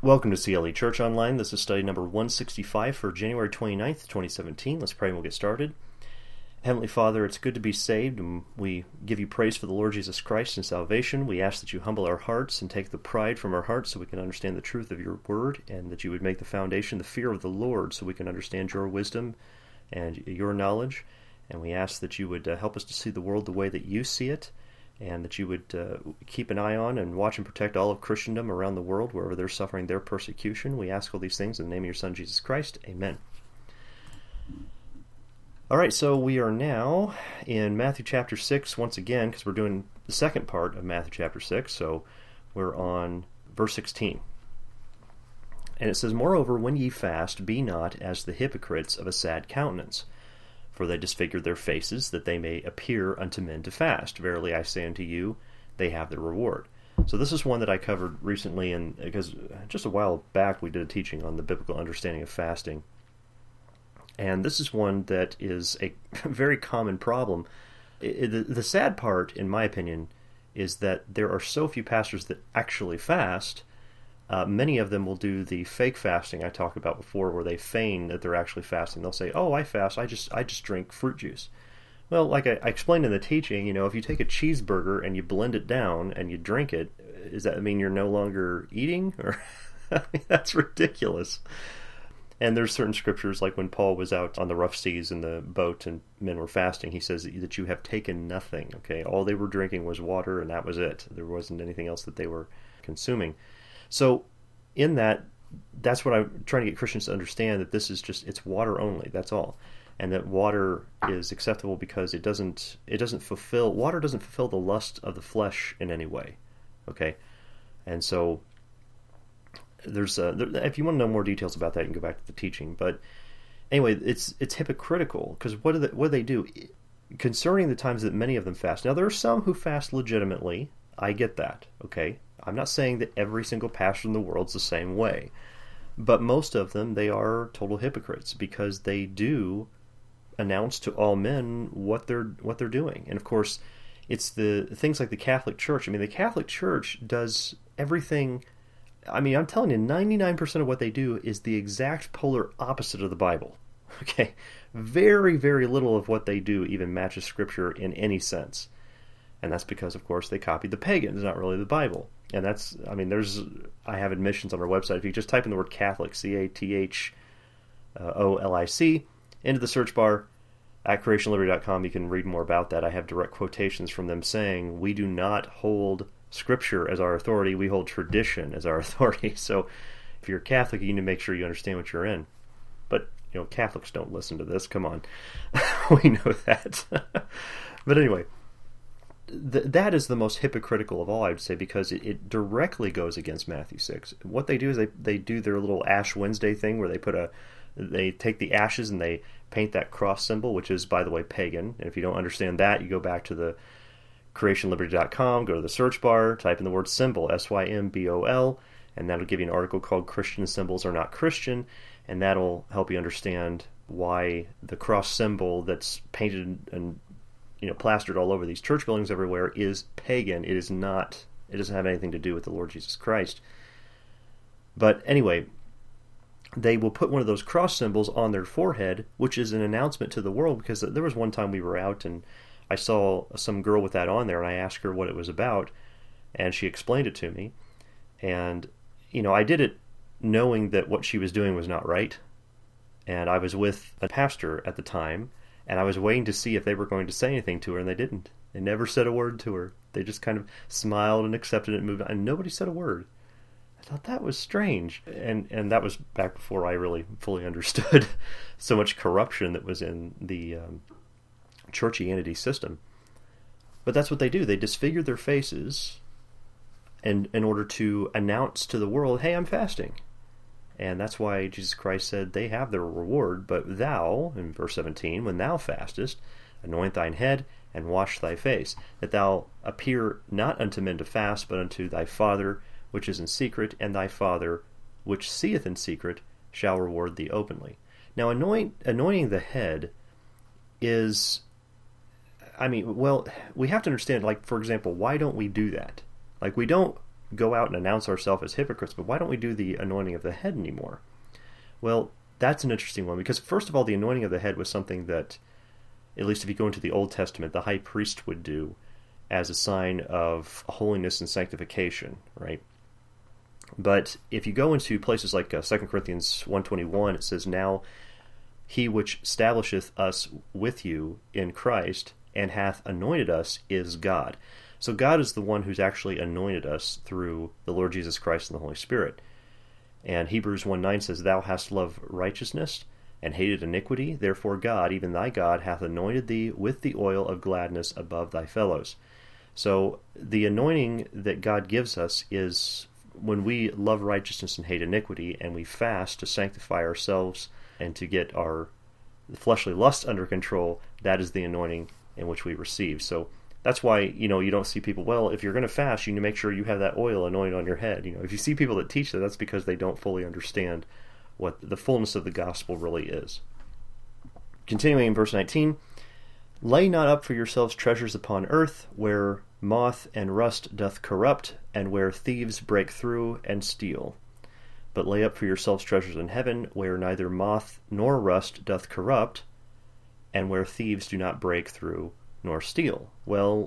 Welcome to CLE Church Online. This is study number 165 for January 29th, 2017. Let's pray and we'll get started. Heavenly Father, it's good to be saved, and we give you praise for the Lord Jesus Christ and salvation. We ask that you humble our hearts and take the pride from our hearts so we can understand the truth of your word, and that you would make the foundation the fear of the Lord so we can understand your wisdom and your knowledge. And we ask that you would help us to see the world the way that you see it, and that you would keep an eye on and watch and protect all of Christendom around the world wherever they're suffering their persecution. We ask all these things in the name of your Son, Jesus Christ. Amen. All right, so we are now in Matthew chapter 6 once again, because we're doing the second part of Matthew chapter 6, so we're on verse 16. And it says, "Moreover, when ye fast, be not as the hypocrites of a sad countenance, for they disfigure their faces, that they may appear unto men to fast. Verily I say unto you, they have their reward." So this is one that I covered recently, and because just a while back we did a teaching on the biblical understanding of fasting. And this is one that is a very common problem. The sad part, in my opinion, is that there are so few pastors that actually fast. Many of them will do the fake fasting I talked about before, where they feign that they're actually fasting. They'll say, "Oh, I fast. I just drink fruit juice." Well, like I explained in the teaching, if you take a cheeseburger and you blend it down and you drink it, does that mean you're no longer eating? Or I mean, that's ridiculous. And there's certain scriptures, like when Paul was out on the rough seas in the boat and men were fasting, he says that you have taken nothing. Okay, all they were drinking was water, and that was it. There wasn't anything else that they were consuming. So in that's what I'm trying to get Christians to understand, that this is it's water only, that's all. And that water is acceptable because water doesn't fulfill the lust of the flesh in any way. Okay? And so there's if you want to know more details about that, you can go back to the teaching. But anyway, it's hypocritical, because what do they do? Concerning the times that many of them fast. Now there are some who fast legitimately. I get that, okay? I'm not saying that every single pastor in the world's the same way, but most of them, they are total hypocrites, because they do announce to all men what they're doing. And of course, it's the things like the Catholic Church. I mean, the Catholic Church does everything. I mean, I'm telling you, 99% of what they do is the exact polar opposite of the Bible. Okay? Very, very little of what they do even matches Scripture in any sense. And that's because, of course, they copied the pagans, not really the Bible. And I have admissions on our website. If you just type in the word Catholic, CATHOLIC, into the search bar at creationliberty.com, you can read more about that. I have direct quotations from them saying, we do not hold Scripture as our authority, we hold tradition as our authority. So if you're a Catholic, you need to make sure you understand what you're in. But, Catholics don't listen to this, come on. We know that. But anyway, that is the most hypocritical of all, I would say, because it directly goes against Matthew 6. What they do is they do their little Ash Wednesday thing, where they take the ashes and they paint that cross symbol, which is, by the way, pagan. And if you don't understand that, you go back to the creationliberty.com, go to the search bar, type in the word symbol, SYMBOL, and that'll give you an article called "Christian Symbols Are Not Christian," and that'll help you understand why the cross symbol that's painted and plastered all over these church buildings everywhere is pagan. It is not. It doesn't have anything to do with the Lord Jesus Christ. But anyway, they will put one of those cross symbols on their forehead, which is an announcement to the world, because there was one time we were out and I saw some girl with that on there, and I asked her what it was about, and she explained it to me. And, I did it knowing that what she was doing was not right. And I was with a pastor at the time, and I was waiting to see if they were going to say anything to her, and they didn't. They never said a word to her. They just kind of smiled and accepted it and moved on, and nobody said a word. I thought that was strange. And that was back before I really fully understood so much corruption that was in the Churchianity system. But that's what they do. They disfigure their faces in order to announce to the world, hey, I'm fasting. And that's why Jesus Christ said they have their reward. But thou, in verse 17, when thou fastest, anoint thine head and wash thy face, that thou appear not unto men to fast, but unto thy Father which is in secret, and thy Father which seeth in secret shall reward thee openly. Now, anointing the head is, we have to understand, like, for example, why don't we do that? Like, we don't go out and announce ourselves as hypocrites, but why don't we do the anointing of the head anymore? Well, that's an interesting one, because first of all, the anointing of the head was something that, at least if you go into the Old Testament, the high priest would do as a sign of holiness and sanctification, right? But if you go into places like 2 Corinthians 1:21, it says, "Now he which establisheth us with you in Christ, and hath anointed us, is God." So God is the one who's actually anointed us through the Lord Jesus Christ and the Holy Spirit. And Hebrews 1:9 says, "Thou hast loved righteousness, and hated iniquity. Therefore God, even thy God, hath anointed thee with the oil of gladness above thy fellows." So the anointing that God gives us is when we love righteousness and hate iniquity, and we fast to sanctify ourselves and to get our fleshly lusts under control. That is the anointing in which we receive. So that's why, you don't see people, well, if you're going to fast, you need to make sure you have that oil anointed on your head. If you see people that teach that, that's because they don't fully understand what the fullness of the gospel really is. Continuing in verse 19, "Lay not up for yourselves treasures upon earth, where moth and rust doth corrupt, and where thieves break through and steal. But lay up for yourselves treasures in heaven, where neither moth nor rust doth corrupt, and where thieves do not break through nor steal." Well,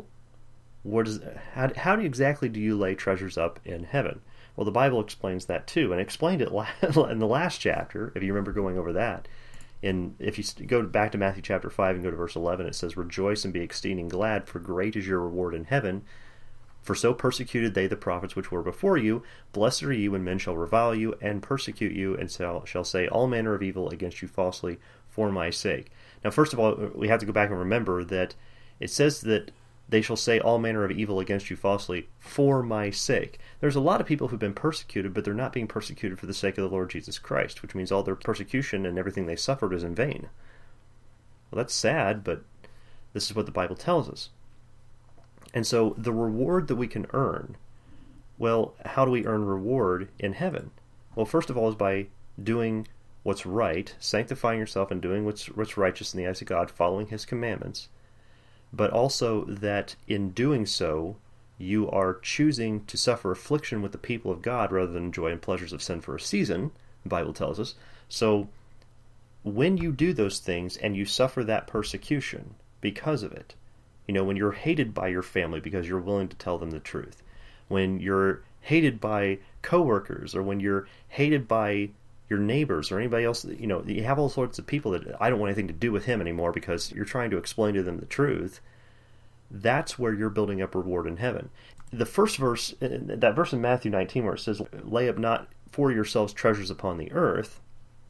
how exactly do you lay treasures up in heaven? Well, the Bible explains that too, and explained it in the last chapter, if you remember going over that. If you go back to Matthew chapter 5 and go to verse 11, it says, "Rejoice and be exceeding glad, for great is your reward in heaven. For so persecuted they the prophets which were before you. Blessed are you when men shall revile you, and persecute you, and shall say all manner of evil against you falsely for my sake." Now, first of all, we have to go back and remember that it says that they shall say all manner of evil against you falsely for my sake. There's a lot of people who've been persecuted, but they're not being persecuted for the sake of the Lord Jesus Christ, which means all their persecution and everything they suffered is in vain. Well, that's sad, but this is what the Bible tells us. And so the reward that we can earn, well, how do we earn reward in heaven? Well, first of all is by doing what's right, sanctifying yourself and doing what's righteous in the eyes of God, following His commandments, but also that in doing so, you are choosing to suffer affliction with the people of God rather than enjoy the pleasures of sin for a season, the Bible tells us. So when you do those things and you suffer that persecution because of it, when you're hated by your family because you're willing to tell them the truth, when you're hated by coworkers, or when you're hated by your neighbors or anybody else, you have all sorts of people that I don't want anything to do with him anymore because you're trying to explain to them the truth. That's where you're building up reward in heaven. The first verse, that verse in Matthew 19 where it says, "Lay up not for yourselves treasures upon the earth,"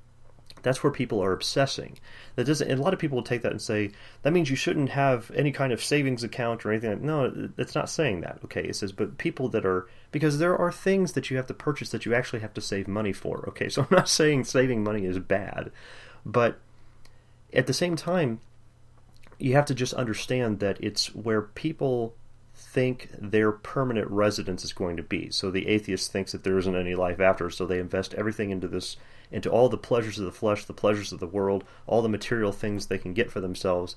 that's where people are obsessing. And a lot of people will take that and say, that means you shouldn't have any kind of savings account or anything. No, it's not saying that. Okay, it says, but people that are, because there are things that you have to purchase that you actually have to save money for. Okay, so I'm not saying saving money is bad, but at the same time, you have to just understand that it's where people think their permanent residence is going to be. So the atheist thinks that there isn't any life after, so they invest everything into all the pleasures of the flesh, the pleasures of the world, all the material things they can get for themselves.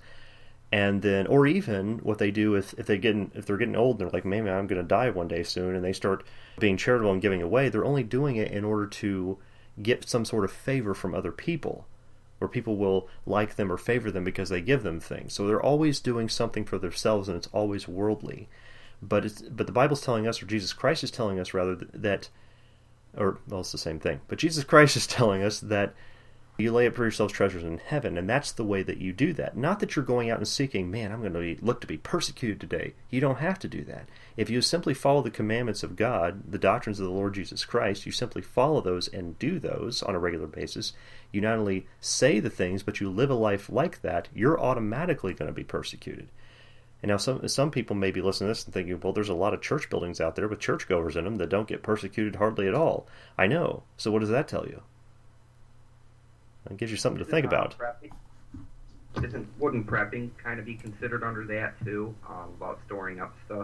And then, or even what they do if they're getting old and they're like, man, I'm going to die one day soon, and they start being charitable and giving away, they're only doing it in order to get some sort of favor from other people, where people will like them or favor them because they give them things. So they're always doing something for themselves, and it's always worldly. But the Bible's telling us, or Jesus Christ is telling us rather, that, it's the same thing. But Jesus Christ is telling us that you lay up for yourselves treasures in heaven, and that's the way that you do that. Not that you're going out and seeking, man, I'm going to look to be persecuted today. You don't have to do that. If you simply follow the commandments of God, the doctrines of the Lord Jesus Christ, you simply follow those and do those on a regular basis, you not only say the things, but you live a life like that, you're automatically going to be persecuted. And now some people may be listening to this and thinking, well, there's a lot of church buildings out there with churchgoers in them that don't get persecuted hardly at all. I know. So what does that tell you? It gives you something to think about. Wouldn't prepping kind of be considered under that too, about storing up stuff?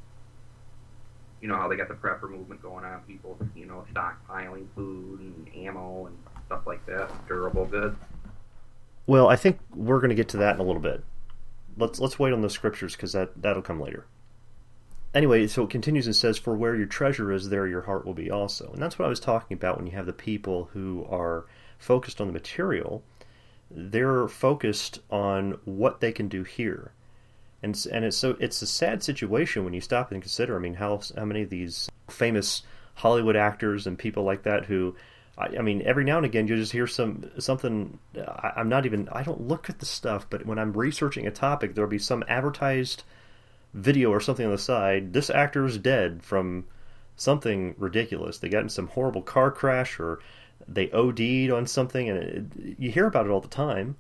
You know how they got the prepper movement going on, people, stockpiling food and ammo and stuff like that, durable goods. Well, I think we're going to get to that in a little bit. Let's wait on the scriptures, because that'll come later. anyway, so it continues and says, "For where your treasure is, there your heart will be also." And that's what I was talking about when you have the people who are focused on the material. They're focused on what they can do here. And it's a sad situation when you stop and consider. I mean, how many of these famous Hollywood actors and people like that who, I mean, every now and again you just hear something. I don't look at the stuff, but when I'm researching a topic, there'll be some advertised video or something on the side. This actor is dead from something ridiculous. They got in some horrible car crash, or they OD'd on something, and you hear about it all the time.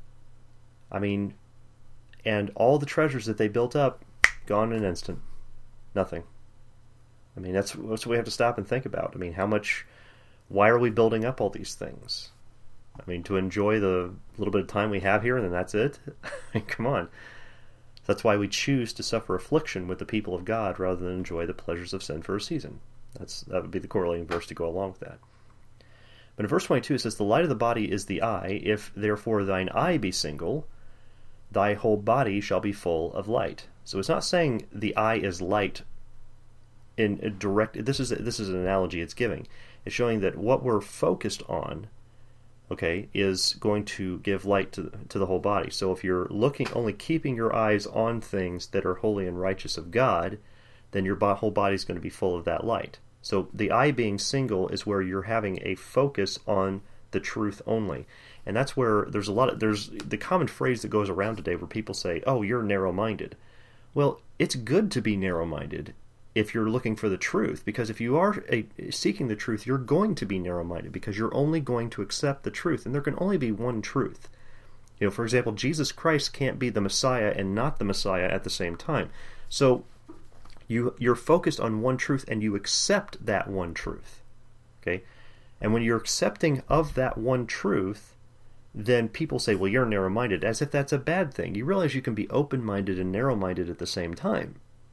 I mean, and all the treasures that they built up, gone in an instant. Nothing. I mean, that's what we have to stop and think about. I mean, why are we building up all these things? I mean, to enjoy the little bit of time we have here and then that's it? I mean, come on. That's why we choose to suffer affliction with the people of God rather than enjoy the pleasures of sin for a season. That would be the correlating verse to go along with that. But in verse 22 it says, "The light of the body is the eye. If therefore thine eye be single, thy whole body shall be full of light." So it's not saying the eye is light in a direct. This is an analogy it's giving. It's showing that what we're focused on, okay, is going to give light to the whole body. So if you're only keeping your eyes on things that are holy and righteous of God, then your whole body is going to be full of that light. So the eye being single is where you're having a focus on the truth only. And that's where there's the common phrase that goes around today where people say, "Oh, you're narrow-minded." Well, it's good to be narrow-minded if you're looking for the truth, because if you are seeking the truth, you're going to be narrow-minded because you're only going to accept the truth, and there can only be one truth. You know, for example, Jesus Christ can't be the Messiah and not the Messiah at the same time. So you're focused on one truth and you accept that one truth. Okay? And when you're accepting of that one truth, then people say, "Well, you're narrow-minded," as if that's a bad thing. You realize you can be open-minded and narrow-minded at the same time.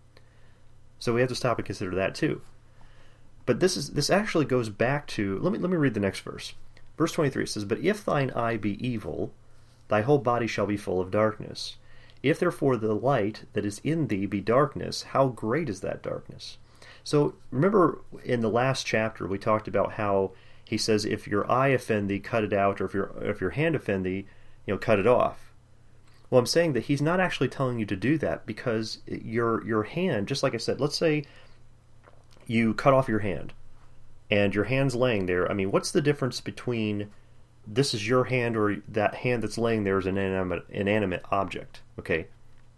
So we have to stop and consider that too. But this actually goes back to, let me read the next verse. Verse 23 says, "But if thine eye be evil, thy whole body shall be full of darkness. If therefore the light that is in thee be darkness, how great is that darkness?" So remember in the last chapter we talked about how he says, if your eye offend thee, cut it out, or if your hand offend thee, cut it off. Well, I'm saying that he's not actually telling you to do that, because your hand, just like I said, let's say you cut off your hand and your hand's laying there. I mean, what's the difference between this is your hand or that hand that's laying there is an inanimate object? Okay.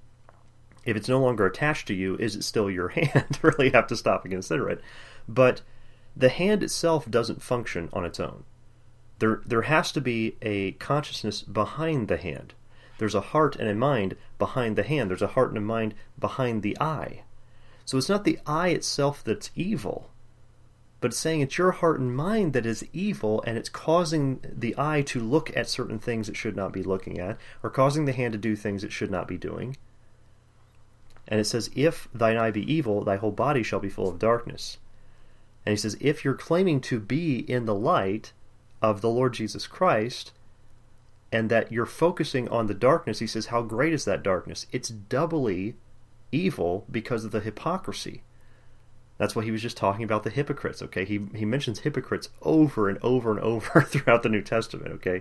If it's no longer attached to you, is it still your hand? Really have to stop and consider it. But the hand itself doesn't function on its own. There has to be a consciousness behind the hand. There's a heart and a mind behind the hand. There's a heart and a mind behind the eye. So it's not the eye itself that's evil, but it's saying it's your heart and mind that is evil, and it's causing the eye to look at certain things it should not be looking at, or causing the hand to do things it should not be doing. And it says, "If thine eye be evil, thy whole body shall be full of darkness." And he says, if you're claiming to be in the light of the Lord Jesus Christ, and that you're focusing on the darkness, he says, how great is that darkness? It's doubly evil because of the hypocrisy. That's what he was just talking about, the hypocrites, okay? He mentions hypocrites over and over and over throughout the New Testament, okay?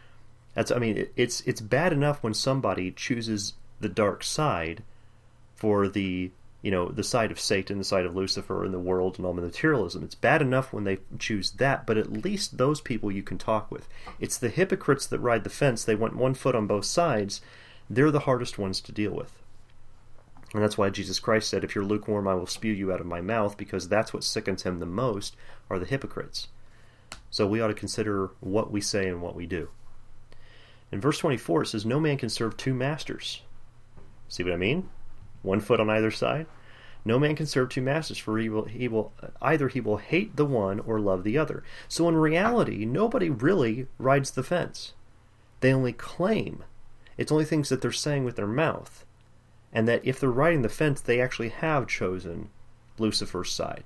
It's bad enough when somebody chooses the dark side for the side of Satan, the side of Lucifer, and the world, and all the materialism. It's bad enough when they choose that, but at least those people you can talk with. It's the hypocrites that ride the fence. They want one foot on both sides. They're the hardest ones to deal with. And that's why Jesus Christ said, if you're lukewarm, I will spew you out of my mouth, because that's what sickens him the most, are the hypocrites. So we ought to consider what we say and what we do. In verse 24, it says, no man can serve two masters. See what I mean? One foot on either side. No man can serve two masters, for he will hate the one or love the other. So in reality, nobody really rides the fence. They only claim. It's only things that they're saying with their mouth. And that if they're riding the fence, they actually have chosen Lucifer's side.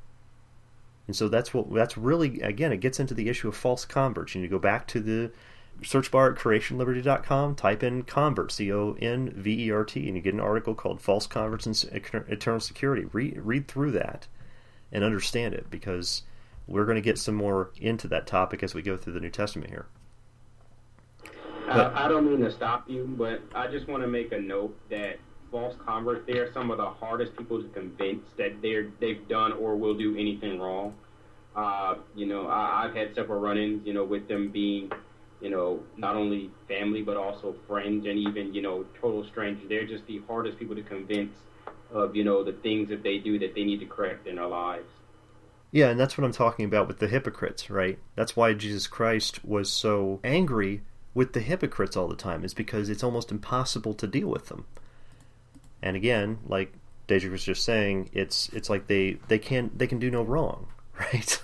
And so that's really, again, it gets into the issue of false converts. You need to go back to the search bar at creationliberty.com, type in convert, C-O-N-V-E-R-T, and you get an article called False Converts and Eternal Security. Read through that and understand it, because we're going to get some more into that topic as we go through the New Testament here. I don't mean to stop you, but I just want to make a note that false converts, they are some of the hardest people to convince that they've done or will do anything wrong. I've had several run-ins, with them being, not only family but also friends and even, total strangers. They're just the hardest people to convince of, the things that they do that they need to correct in their lives. Yeah, and that's what I'm talking about with the hypocrites, right? That's why Jesus Christ was so angry with the hypocrites all the time, is because it's almost impossible to deal with them. And again, like Deja was just saying, it's like they can do no wrong, right?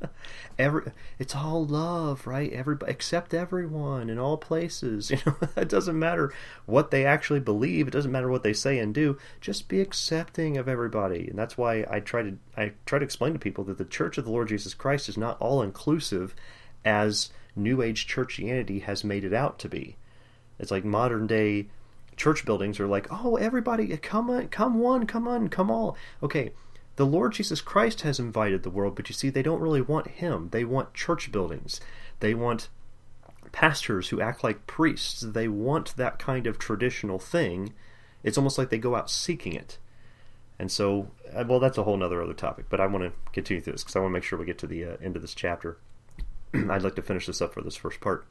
It's all love, right? Everybody, accept everyone in all places. It doesn't matter what they actually believe. It doesn't matter what they say and do. Just be accepting of everybody. And that's why I try to explain to people that the Church of the Lord Jesus Christ is not all inclusive as New Age churchianity has made it out to be. It's like modern day church buildings are like, oh, everybody, come on, come all. Okay, the Lord Jesus Christ has invited the world, but you see, they don't really want Him. They want church buildings. They want pastors who act like priests. They want that kind of traditional thing. It's almost like they go out seeking it. And so, well, that's a whole other topic, but I want to continue through this because I want to make sure we get to the end of this chapter. I'd like to finish this up for this first part.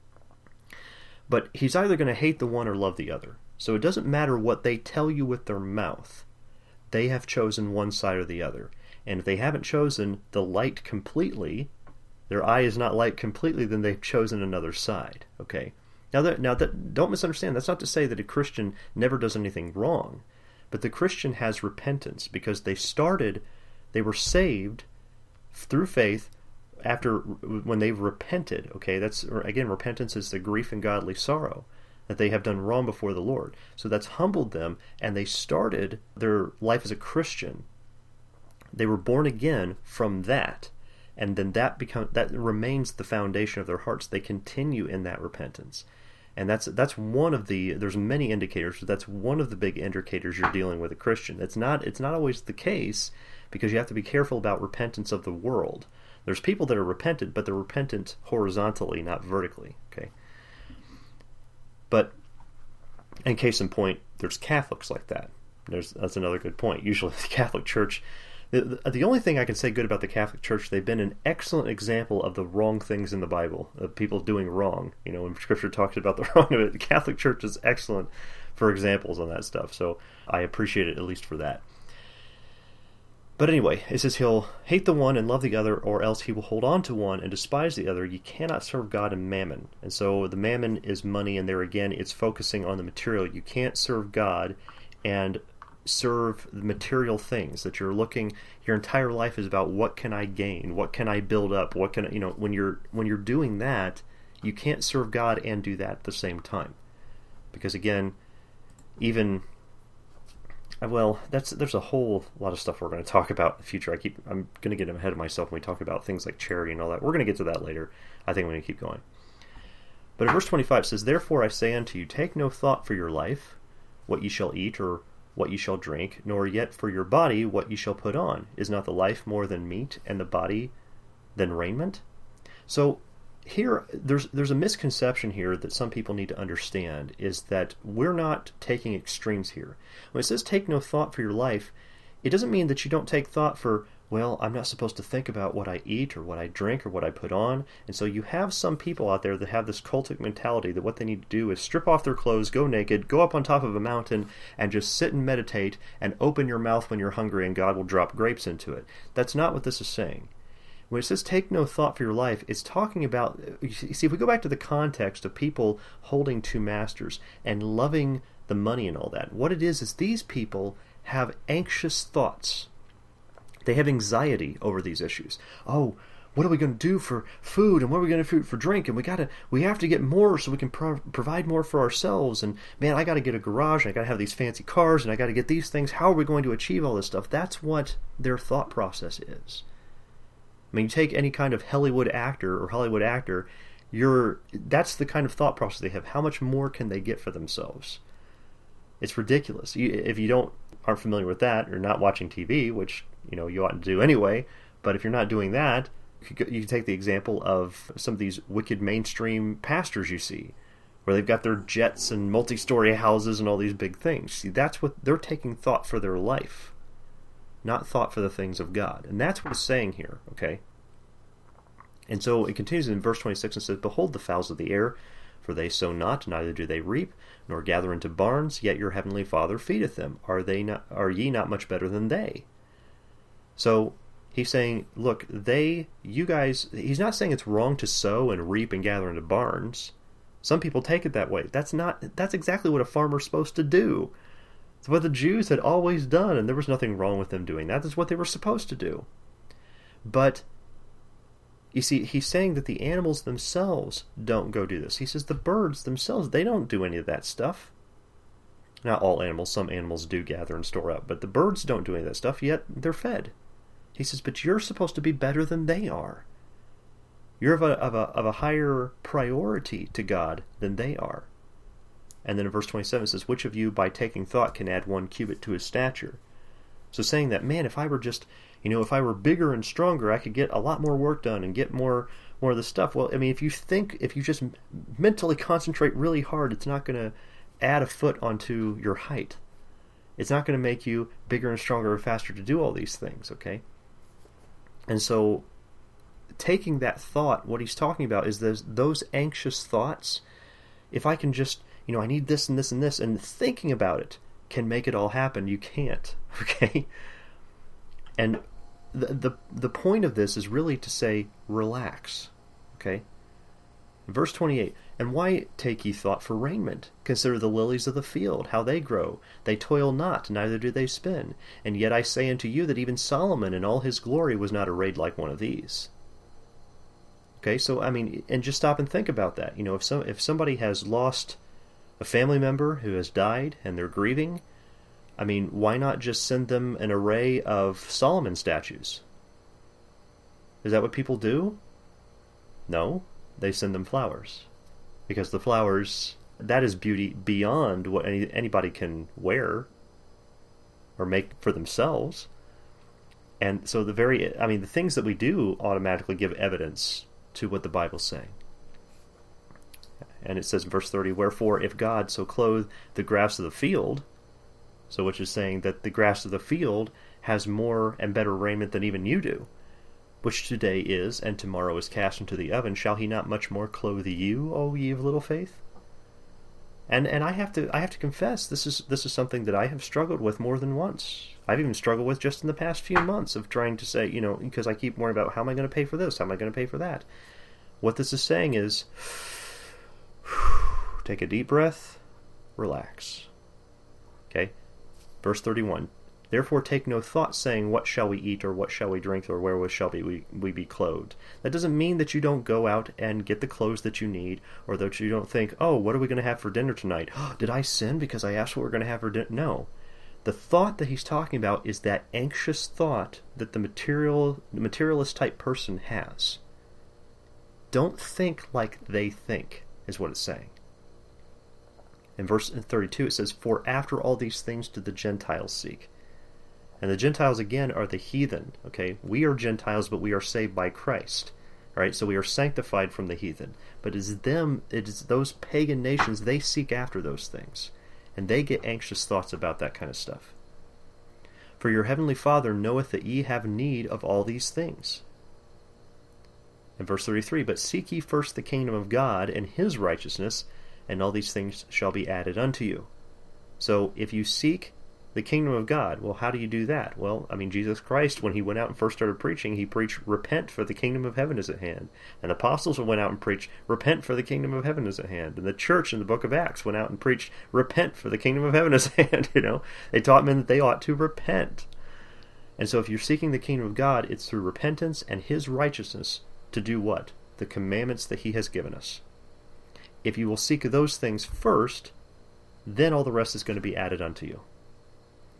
But he's either going to hate the one or love the other. So it doesn't matter what they tell you with their mouth. They have chosen one side or the other. And if they haven't chosen the light completely, their eye is not light completely, then they've chosen another side. Okay. Now that don't misunderstand. That's not to say that a Christian never does anything wrong. But the Christian has repentance because they were saved through faith when they've repented. Okay, that's, again, repentance is the grief and godly sorrow that they have done wrong before the Lord. So that's humbled them, and they started their life as a Christian. They were born again from that, and then that remains the foundation of their hearts. They continue in that repentance. And that's one of there's many indicators, but that's one of the big indicators you're dealing with a Christian. It's not always the case, because you have to be careful about repentance of the world. There's people that are repentant, but they're repentant horizontally, not vertically. Okay. But, in case in point, there's Catholics like that. That's another good point. Usually the Catholic Church, the only thing I can say good about the Catholic Church, they've been an excellent example of the wrong things in the Bible, of people doing wrong. When Scripture talks about the wrong of it, the Catholic Church is excellent for examples on that stuff. So I appreciate it at least for that. But anyway, it says he'll hate the one and love the other, or else he will hold on to one and despise the other. You cannot serve God and mammon. And so the mammon is money, and there again, it's focusing on the material. You can't serve God and serve the material things that you're looking. Your entire life is about what can I gain, what can I build up, what can when you're doing that, you can't serve God and do that at the same time, because again, even. Well, there's a whole lot of stuff we're going to talk about in the future. I'm going to get ahead of myself when we talk about things like charity and all that. We're going to get to that later. I think I'm going to keep going. But in verse 25 it says, "Therefore I say unto you, take no thought for your life, what ye shall eat, or what ye shall drink, nor yet for your body what ye shall put on. Is not the life more than meat, and the body than raiment?" So here, there's a misconception here that some people need to understand, is that we're not taking extremes here. When it says take no thought for your life, it doesn't mean that you don't take thought for, well, I'm not supposed to think about what I eat or what I drink or what I put on. And so you have some people out there that have this cultic mentality that what they need to do is strip off their clothes, go naked, go up on top of a mountain, and just sit and meditate and open your mouth when you're hungry and God will drop grapes into it. That's not what this is saying. When it says take no thought for your life, it's talking about, you see, if we go back to the context of people holding two masters and loving the money and all that, what it is these people have anxious thoughts. They have anxiety over these issues. Oh, what are we going to do for food, and what are we going to do for drink, and we have to get more so we can provide more for ourselves, and man, I got to get a garage, and I got to have these fancy cars, and I got to get these things. How are we going to achieve all this stuff? That's what their thought process is. I mean, you take any kind of Hollywood actor, That's the kind of thought process they have. How much more can they get for themselves? It's ridiculous. If you aren't familiar with that, or not watching TV, which you ought to do anyway, but if you're not doing that, you can take the example of some of these wicked mainstream pastors you see, where they've got their jets and multi-story houses and all these big things. See, that's what they're taking thought for their life, not thought for the things of God. And that's what it's saying here, okay? And so it continues in verse 26 and says, "Behold the fowls of the air, for they sow not, neither do they reap, nor gather into barns, yet your heavenly Father feedeth them. Are ye not much better than they?" So he's saying, look, you guys, he's not saying it's wrong to sow and reap and gather into barns. Some people take it that way. That's exactly what a farmer's supposed to do. It's what the Jews had always done, and there was nothing wrong with them doing that. That's what they were supposed to do. But you see, he's saying that the animals themselves don't go do this. He says the birds themselves, they don't do any of that stuff. Not all animals. Some animals do gather and store up, but the birds don't do any of that stuff, yet they're fed. He says, but you're supposed to be better than they are. You're of a higher priority to God than they are. And then in verse 27 it says, "Which of you by taking thought can add 1 cubit to his stature?" So saying that, man, if I were just, if I were bigger and stronger, I could get a lot more work done and get more of the stuff. Well, I mean, if you just mentally concentrate really hard, it's not going to add a foot onto your height. It's not going to make you bigger and stronger or faster to do all these things, okay? And so taking that thought, what he's talking about is those anxious thoughts. If I can just, I need this and this and this, and thinking about it can make it all happen. You can't, okay? And the point of this is really to say, relax, okay? Verse 28, "And why take ye thought for raiment? Consider the lilies of the field, how they grow. They toil not, neither do they spin. And yet I say unto you that even Solomon in all his glory was not arrayed like one of these." Okay, so I mean, and just stop and think about that. If somebody has lost a family member who has died and they're grieving, I mean, why not just send them an array of Solomon statues? Is that what people do? No, they send them flowers. Because the flowers, that is beauty beyond what anybody can wear or make for themselves. And so the things that we do automatically give evidence to what the Bible's saying. And it says in verse 30, "Wherefore, if God so clothe the grass of the field," so which is saying that the grass of the field has more and better raiment than even you do, "which today is, and tomorrow is cast into the oven, shall he not much more clothe you, O ye of little faith?" And I have to confess, this is something that I have struggled with more than once. I've even struggled with just in the past few months of trying to say, because I keep worrying about how am I going to pay for this, how am I going to pay for that. What this is saying is, take a deep breath, relax. Okay? Verse 31, "Therefore take no thought, saying, What shall we eat, or what shall we drink, or wherewith shall we be clothed?" That doesn't mean that you don't go out and get the clothes that you need, or that you don't think, oh, what are we going to have for dinner tonight? Did I sin because I asked what we're going to have for dinner? No. The thought that he's talking about is that anxious thought that the materialist type person has. Don't think like they think, is what it's saying. In verse 32 it says, "For after all these things do the Gentiles seek." And the Gentiles, again, are the heathen. Okay, we are Gentiles, but we are saved by Christ. All right, so we are sanctified from the heathen. But it is those pagan nations, they seek after those things. And they get anxious thoughts about that kind of stuff. "For your heavenly Father knoweth that ye have need of all these things." In verse 33, "But seek ye first the kingdom of God and his righteousness, and all these things shall be added unto you." So if you seek the kingdom of God, well, how do you do that? Well, I mean, Jesus Christ, when he went out and first started preaching, he preached, "Repent, for the kingdom of heaven is at hand." And the apostles went out and preached, "Repent, for the kingdom of heaven is at hand." And the church in the book of Acts went out and preached, "Repent, for the kingdom of heaven is at hand." They taught men that they ought to repent. And so if you're seeking the kingdom of God, it's through repentance and his righteousness to do what? The commandments that he has given us. If you will seek those things first, then all the rest is going to be added unto you.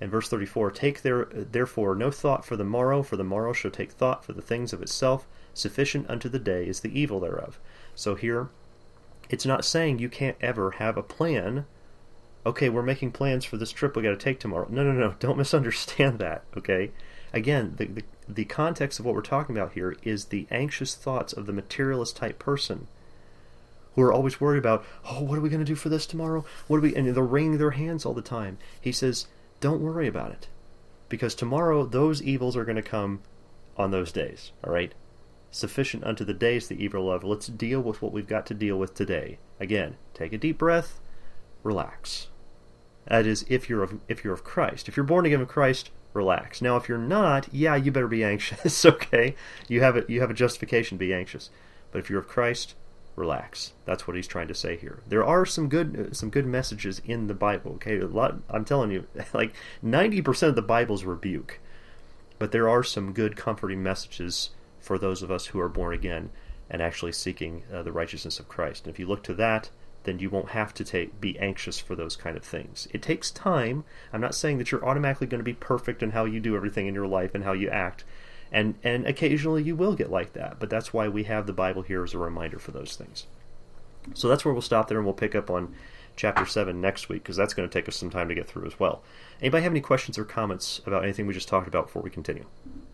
In verse 34, take therefore no thought for the morrow shall take thought for the things of itself. Sufficient unto the day is the evil thereof. So here, it's not saying you can't ever have a plan. Okay, we're making plans for this trip we got to take tomorrow. No. Don't misunderstand that, okay? Again, the context of what we're talking about here is the anxious thoughts of the materialist type person who are always worried about, oh, what are we going to do for this tomorrow? And they're wringing their hands all the time. He says, don't worry about it, because tomorrow those evils are going to come on those days, all right? Sufficient unto the day is the evil of. Let's deal with what we've got to deal with today. Again, take a deep breath, relax. That is, if you're of Christ. If you're born again of Christ, relax. Now, if you're not, yeah, you better be anxious. Okay, you have a justification to be anxious. But if you're of Christ, relax. That's what he's trying to say here. There are some good messages in the Bible. Okay, I'm telling you, like 90% of the Bible is rebuke, but there are some good, comforting messages for those of us who are born again and actually seeking the righteousness of Christ. And if you look to that, then you won't have to be anxious for those kind of things. It takes time. I'm not saying that you're automatically going to be perfect in how you do everything in your life and how you act. And occasionally you will get like that. But that's why we have the Bible here as a reminder for those things. So that's where we'll stop there, and we'll pick up on chapter 7 next week, because that's going to take us some time to get through as well. Anybody have any questions or comments about anything we just talked about before we continue?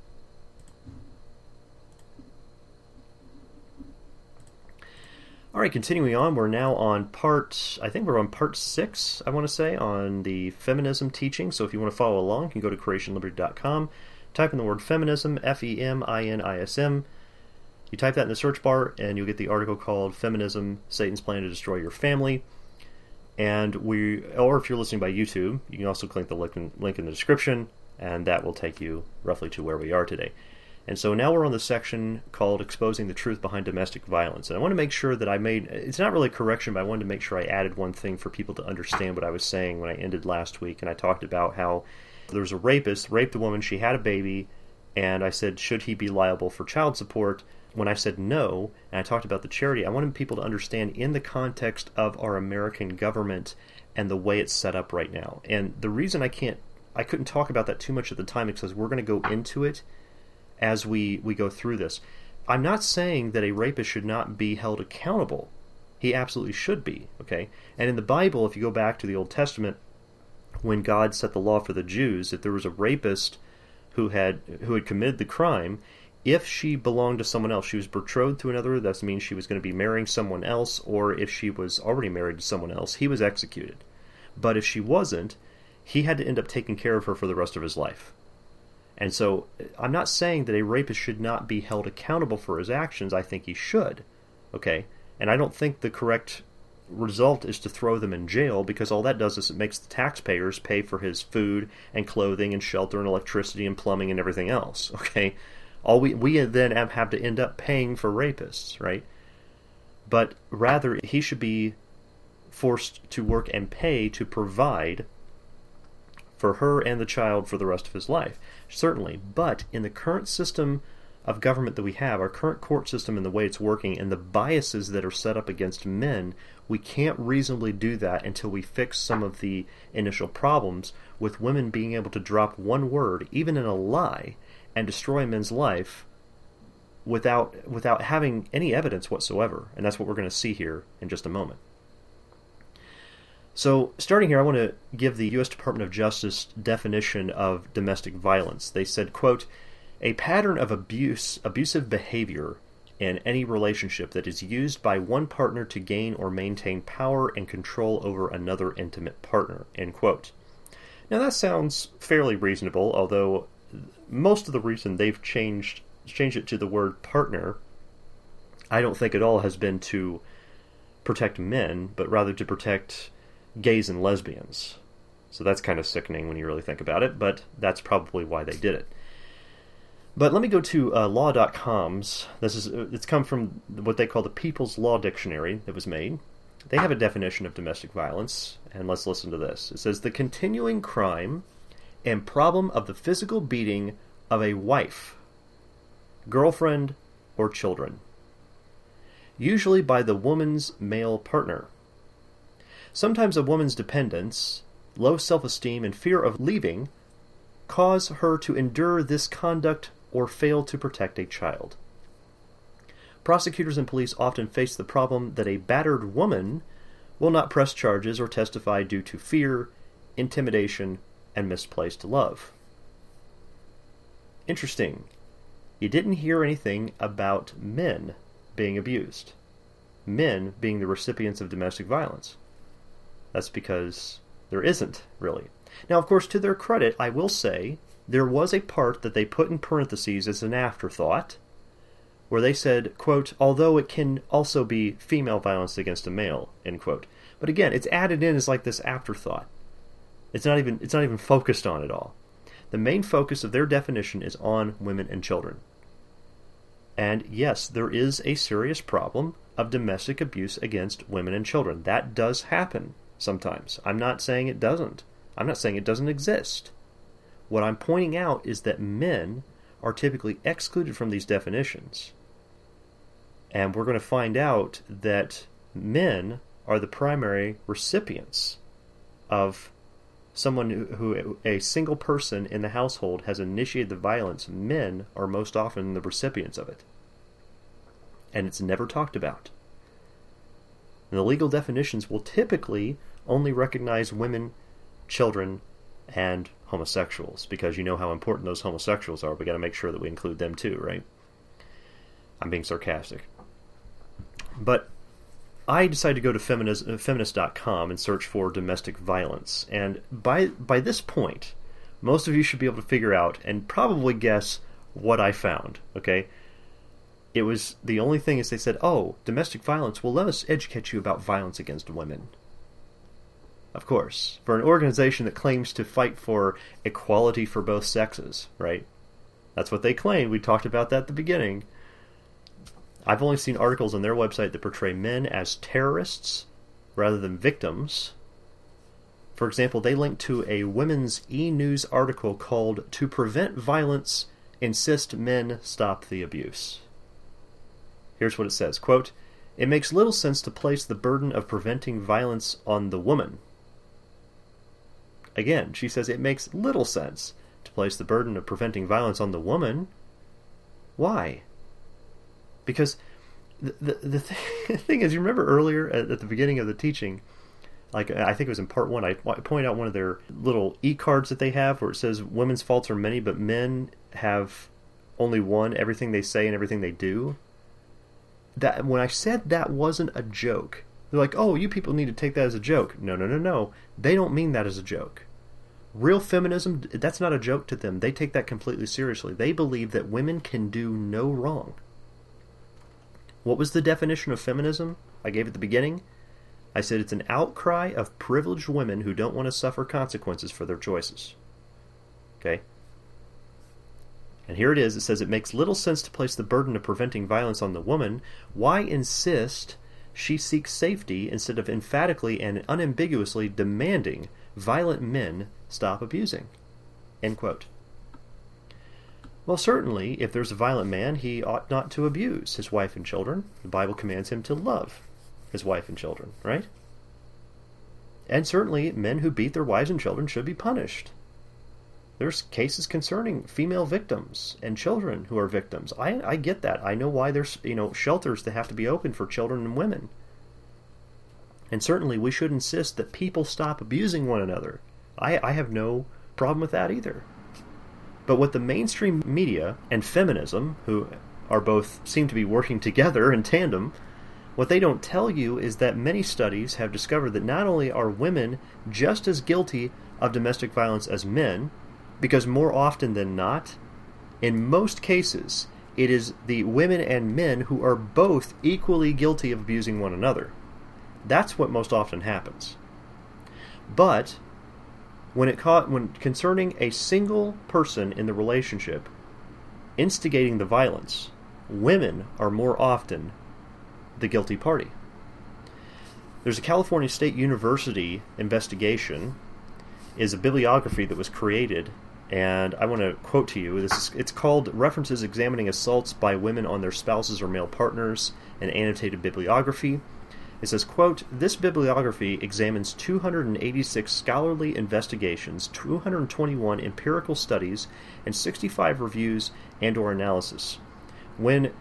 All right, continuing on, we're now on part 6, I want to say, on the feminism teaching. So if you want to follow along, you can go to creationliberty.com, type in the word feminism, Feminism. You type that in the search bar, and you'll get the article called Feminism, Satan's Plan to Destroy Your Family. Or if you're listening by YouTube, you can also click the link in the description, and that will take you roughly to where we are today. And so now we're on the section called Exposing the Truth Behind Domestic Violence. And I want to make sure that it's not really a correction, but I wanted to make sure I added one thing for people to understand what I was saying when I ended last week. And I talked about how there was a rapist, raped a woman, she had a baby, and I said, should he be liable for child support? When I said no, and I talked about the charity, I wanted people to understand in the context of our American government and the way it's set up right now. And the reason I couldn't talk about that too much at the time is because we're going to go into it as we go through this. I'm not saying that a rapist should not be held accountable. He absolutely should be, okay? And in the Bible, if you go back to the Old Testament, when God set the law for the Jews, if there was a rapist who had committed the crime, if she belonged to someone else, she was betrothed to another, that means she was going to be marrying someone else, or if she was already married to someone else, he was executed. But if she wasn't, he had to end up taking care of her for the rest of his life. And so I'm not saying that a rapist should not be held accountable for his actions. I think he should, okay? And I don't think the correct result is to throw them in jail, because all that does is it makes the taxpayers pay for his food and clothing and shelter and electricity and plumbing and everything else, okay? All we then have to end up paying for rapists, right? But rather, he should be forced to work and pay to provide for her and the child for the rest of his life, certainly. But in the current system of government that we have, our current court system and the way it's working, and the biases that are set up against men, we can't reasonably do that until we fix some of the initial problems with women being able to drop one word, even in a lie, and destroy a man's life without having any evidence whatsoever. And that's what we're going to see here in just a moment. So, starting here, I want to give the U.S. Department of Justice definition of domestic violence. They said, quote, a pattern of abusive behavior in any relationship that is used by one partner to gain or maintain power and control over another intimate partner, end quote. Now, that sounds fairly reasonable, although most of the reason they've changed it to the word partner, I don't think at all has been to protect men, but rather to protect gays and lesbians. So that's kind of sickening when you really think about it, but that's probably why they did it. But let me go to law.com's. It's come from what they call the People's Law Dictionary that was made. They have a definition of domestic violence, and let's listen to this. It says, the continuing crime and problem of the physical beating of a wife, girlfriend, or children, usually by the woman's male partner. Sometimes a woman's dependence, low self-esteem, and fear of leaving cause her to endure this conduct or fail to protect a child. Prosecutors and police often face the problem that a battered woman will not press charges or testify due to fear, intimidation, and misplaced love. Interesting. You didn't hear anything about men being abused. Men being the recipients of domestic violence. That's because there isn't, really. Now, of course, to their credit, I will say, there was a part that they put in parentheses as an afterthought, where they said, quote, although it can also be female violence against a male, end quote. But again, it's added in as like this afterthought. It's not even focused on at all. The main focus of their definition is on women and children. And yes, there is a serious problem of domestic abuse against women and children. That does happen sometimes. I'm not saying it doesn't. I'm not saying it doesn't exist. What I'm pointing out is that men are typically excluded from these definitions. And we're going to find out that men are the primary recipients of someone who a single person in the household has initiated the violence. Men are most often the recipients of it. And it's never talked about. And the legal definitions will typically only recognize women, children, and homosexuals, because you know how important those homosexuals are. We got to make sure that we include them too, right? I'm being sarcastic. But I decided to go to feminist.com and search for domestic violence. And by this point, most of you should be able to figure out and probably guess what I found, okay? It was, the only thing is they said, oh, domestic violence, well, let us educate you about violence against women. Of course, for an organization that claims to fight for equality for both sexes, right? That's what they claim. We talked about that at the beginning. I've only seen articles on their website that portray men as terrorists rather than victims. For example, they link to a Women's E-News article called "To Prevent Violence, Insist Men Stop the Abuse." Here's what it says, quote, "It makes little sense to place the burden of preventing violence on the woman." Again, she says it makes little sense to place the burden of preventing violence on the woman. Why? Because the thing is, you remember earlier at the beginning of the teaching, like I think it was in part 1, I pointed out one of their little e-cards that they have where it says women's faults are many, but men have only one, everything they say and everything they do. That when I said that wasn't a joke, they're like, oh, you people need to take that as a joke. No. They don't mean that as a joke. Real feminism, that's not a joke to them. They take that completely seriously. They believe that women can do no wrong. What was the definition of feminism I gave at the beginning? I said it's an outcry of privileged women who don't want to suffer consequences for their choices. Okay? And here it is. It says it makes little sense to place the burden of preventing violence on the woman. Why insist she seeks safety instead of emphatically and unambiguously demanding violent men stop abusing? End quote. Well, certainly, if there's a violent man, he ought not to abuse his wife and children. The Bible commands him to love his wife and children, right? And certainly, men who beat their wives and children should be punished. There's cases concerning female victims and children who are victims. I get that. I know why there's shelters that have to be open for children and women. And certainly, we should insist that people stop abusing one another. I have no problem with that either. But what the mainstream media and feminism, who are both seem to be working together in tandem, what they don't tell you is that many studies have discovered that not only are women just as guilty of domestic violence as men, because more often than not, in most cases, it is the women and men who are both equally guilty of abusing one another. That's what most often happens. But when concerning a single person in the relationship instigating the violence, women are more often the guilty party. There's a California State University investigation, is a bibliography that was created, and I want to quote to you. It's called References Examining Assaults by Women on Their Spouses or Male Partners, an Annotated Bibliography. It says, quote, "This bibliography examines 286 scholarly investigations, 221 empirical studies, and 65 reviews and or analysis, which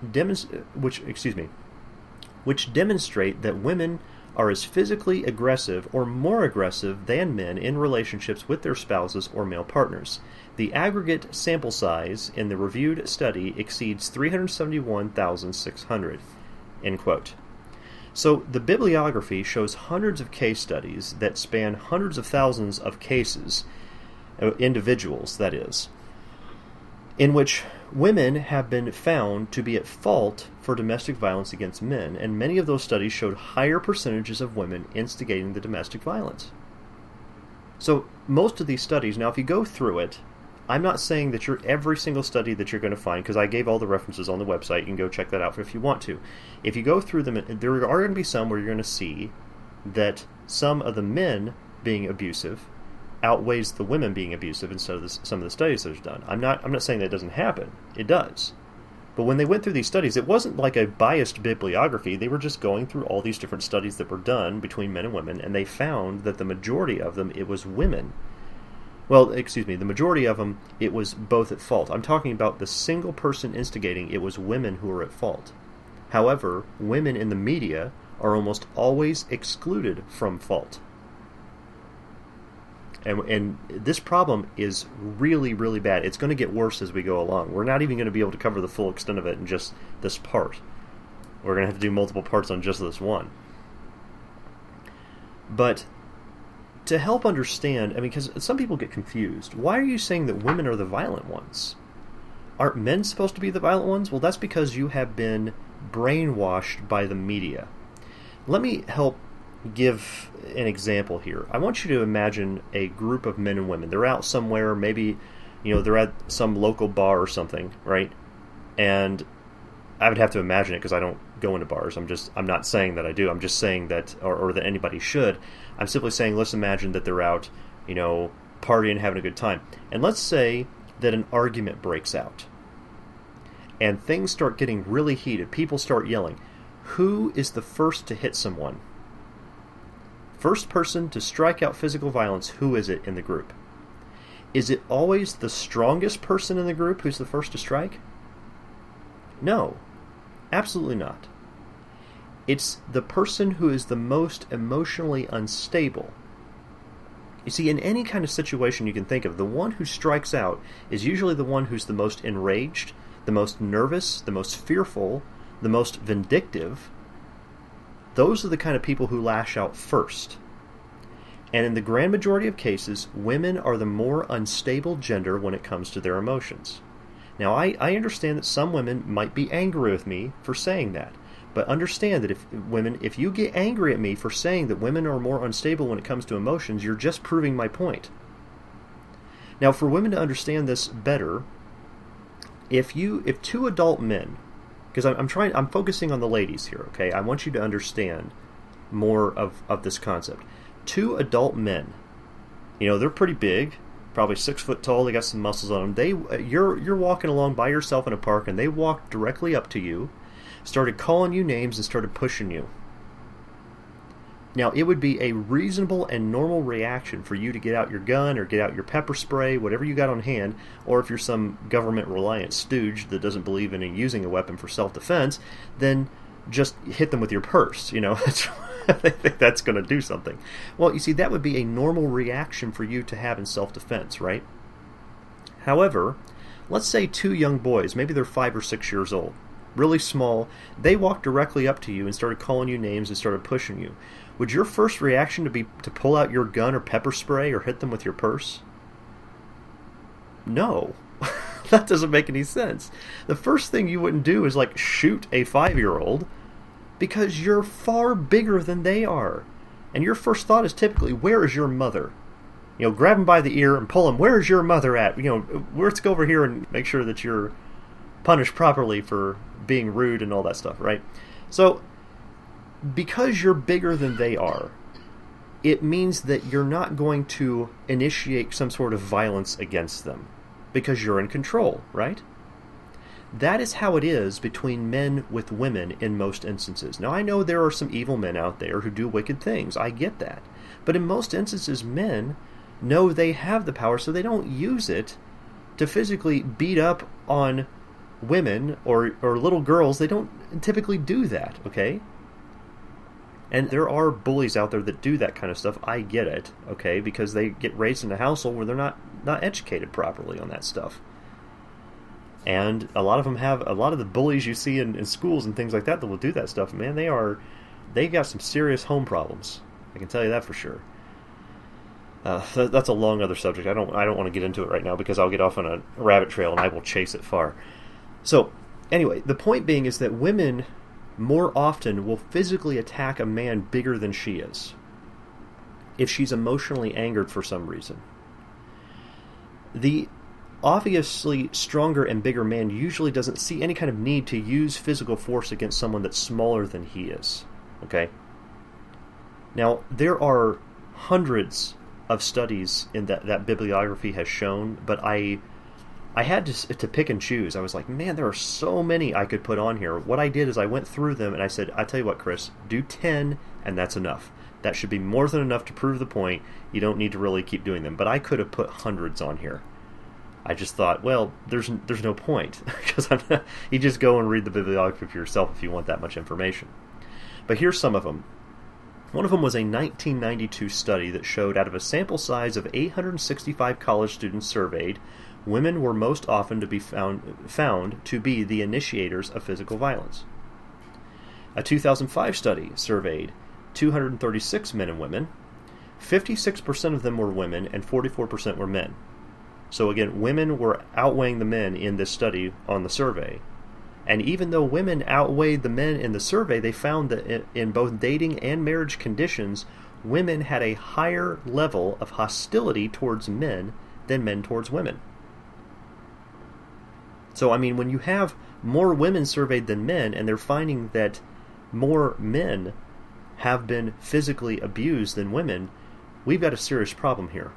demonstrate that women are as physically aggressive or more aggressive than men in relationships with their spouses or male partners. The aggregate sample size in the reviewed study exceeds 371,600, end quote. So the bibliography shows hundreds of case studies that span hundreds of thousands of cases, individuals, that is, in which women have been found to be at fault for domestic violence against men, and many of those studies showed higher percentages of women instigating the domestic violence. So most of these studies, now if you go through it, I'm not saying that every single study that you're going to find, because I gave all the references on the website, you can go check that out if you want to. If you go through them, there are going to be some where you're going to see that some of the men being abusive outweighs the women being abusive instead of some of the studies that are done. I'm not saying that it doesn't happen. It does. But when they went through these studies, it wasn't like a biased bibliography. They were just going through all these different studies that were done between men and women, and they found that the majority of them, it was women. Well, excuse me, the majority of them, it was both at fault. I'm talking about the single person instigating, it was women who were at fault. However, women in the media are almost always excluded from fault. And this problem is really, really bad. It's going to get worse as we go along. We're not even going to be able to cover the full extent of it in just this part. We're going to have to do multiple parts on just this one. But to help understand, I mean, because some people get confused. Why are you saying that women are the violent ones? Aren't men supposed to be the violent ones? Well, that's because you have been brainwashed by the media. Let me help give an example here. I want you to imagine a group of men and women. They're out somewhere, maybe, they're at some local bar or something, right? And I would have to imagine it because I don't go into bars. I'm not saying that I do. I'm just saying that, or that anybody should. I'm simply saying, let's imagine that they're out, partying, having a good time. And let's say that an argument breaks out. And things start getting really heated. People start yelling. Who is the first to hit someone? First person to strike out physical violence, who is it in the group? Is it always the strongest person in the group who's the first to strike? No, absolutely not. It's the person who is the most emotionally unstable. You see, in any kind of situation you can think of, the one who strikes out is usually the one who's the most enraged, the most nervous, the most fearful, the most vindictive. Those are the kind of people who lash out first. And in the grand majority of cases, women are the more unstable gender when it comes to their emotions. Now, I understand that some women might be angry with me for saying that. But understand that if you get angry at me for saying that women are more unstable when it comes to emotions, you're just proving my point. Now, for women to understand this better, if two adult men, because I'm focusing on the ladies here, okay? I want you to understand more of this concept. Two adult men, they're pretty big, probably 6 foot tall. They got some muscles on them. You're walking along by yourself in a park, and they walked directly up to you, started calling you names, and started pushing you. Now, it would be a reasonable and normal reaction for you to get out your gun or get out your pepper spray, whatever you got on hand, or if you're some government-reliant stooge that doesn't believe in using a weapon for self-defense, then just hit them with your purse. They think that's going to do something. Well, you see, that would be a normal reaction for you to have in self-defense, right? However, let's say two young boys, maybe they're 5 or 6 years old, really small, they walked directly up to you and started calling you names and started pushing you. Would your first reaction be to pull out your gun or pepper spray or hit them with your purse? No. That doesn't make any sense. The first thing you wouldn't do is shoot a 5-year-old because you're far bigger than they are. And your first thought is typically, where is your mother? Grab them by the ear and pull them, where is your mother at? Let's go over here and make sure that you're punished properly for being rude and all that stuff, right? So, because you're bigger than they are, it means that you're not going to initiate some sort of violence against them because you're in control, right? that is how it is between men with women in most instances. Now, I know there are some evil men out there who do wicked things. I get that. But in most instances, men know they have the power, so they don't use it to physically beat up on women or little girls. They don't typically do that, okay? And there are bullies out there that do that kind of stuff. I get it, okay? Because they get raised in a household where they're not educated properly on that stuff. And a lot of them have, a lot of the bullies you see in schools and things like that will do that stuff. Man, they got some serious home problems. I can tell you that for sure. That's a long other subject. I don't want to get into it right now because I'll get off on a rabbit trail and I will chase it far. So, anyway, the point being is that women more often will physically attack a man bigger than she is if she's emotionally angered for some reason. The obviously stronger and bigger man usually doesn't see any kind of need to use physical force against someone that's smaller than he is. Okay? Now, there are hundreds of studies in that bibliography has shown, but I had to pick and choose. I was like, man, there are so many I could put on here. What I did is I went through them and I said, I tell you what, Chris, do 10 and that's enough. That should be more than enough to prove the point. You don't need to really keep doing them. But I could have put hundreds on here. I just thought, well, there's no point, because you just go and read the bibliography for yourself if you want that much information. But here's some of them. One of them was a 1992 study that showed out of a sample size of 865 college students surveyed, women were most often to be found to be the initiators of physical violence. A 2005 study surveyed 236 men and women. 56% of them were women and 44% were men. So again, women were outweighing the men in this study on the survey. And even though women outweighed the men in the survey, they found that in both dating and marriage conditions, women had a higher level of hostility towards men than men towards women. So, I mean, when you have more women surveyed than men, and they're finding that more men have been physically abused than women, we've got a serious problem here.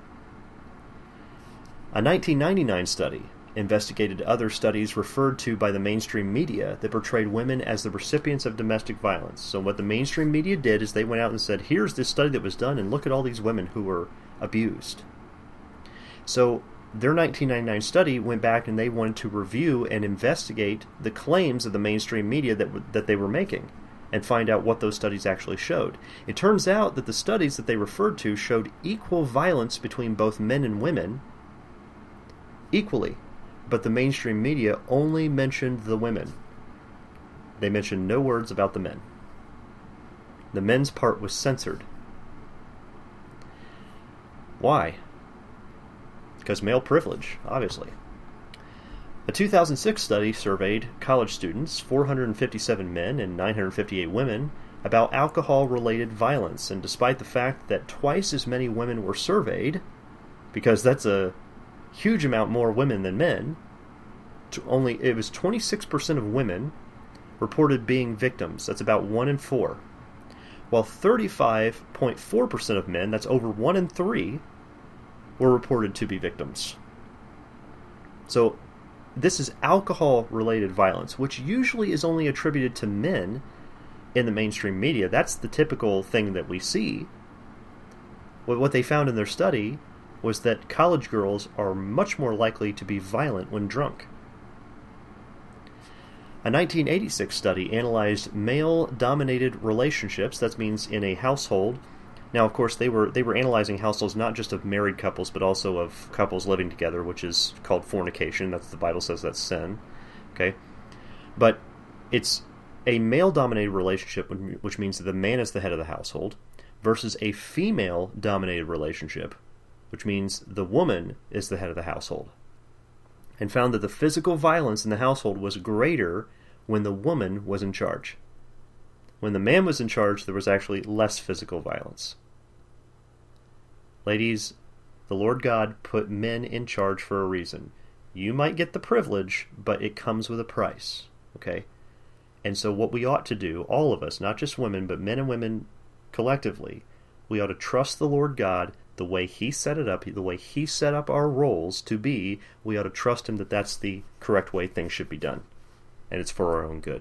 A 1999 study investigated other studies referred to by the mainstream media that portrayed women as the recipients of domestic violence. So what the mainstream media did is they went out and said, here's this study that was done, and look at all these women who were abused. So their 1999 study went back and they wanted to review and investigate the claims of the mainstream media that they were making and find out what those studies actually showed. It turns out that the studies that they referred to showed equal violence between both men and women equally, but the mainstream media only mentioned the women. They mentioned no words about the men. The men's part was censored. Why? Because male privilege, obviously. A 2006 study surveyed college students, 457 men and 958 women, about alcohol-related violence, and despite the fact that twice as many women were surveyed, because that's a huge amount more women than men, it was 26% of women reported being victims. That's about 1 in 4. While 35.4% of men, that's over 1 in 3, were reported to be victims. So this is alcohol-related violence, which usually is only attributed to men in the mainstream media. That's the typical thing that we see. What they found in their study was that college girls are much more likely to be violent when drunk. A 1986 study analyzed male-dominated relationships, that means in a household. Now, of course, they were analyzing households not just of married couples, but also of couples living together, which is called fornication. That's the Bible says that's sin. Okay, but it's a male-dominated relationship, which means that the man is the head of the household, versus a female-dominated relationship, which means the woman is the head of the household, and found that the physical violence in the household was greater when the woman was in charge. When the man was in charge, there was actually less physical violence. Ladies, the Lord God put men in charge for a reason. You might get the privilege, but it comes with a price, okay? And so what we ought to do, all of us, not just women, but men and women collectively, we ought to trust the Lord God the way he set it up, the way he set up our roles to be, we ought to trust him that that's the correct way things should be done. And it's for our own good.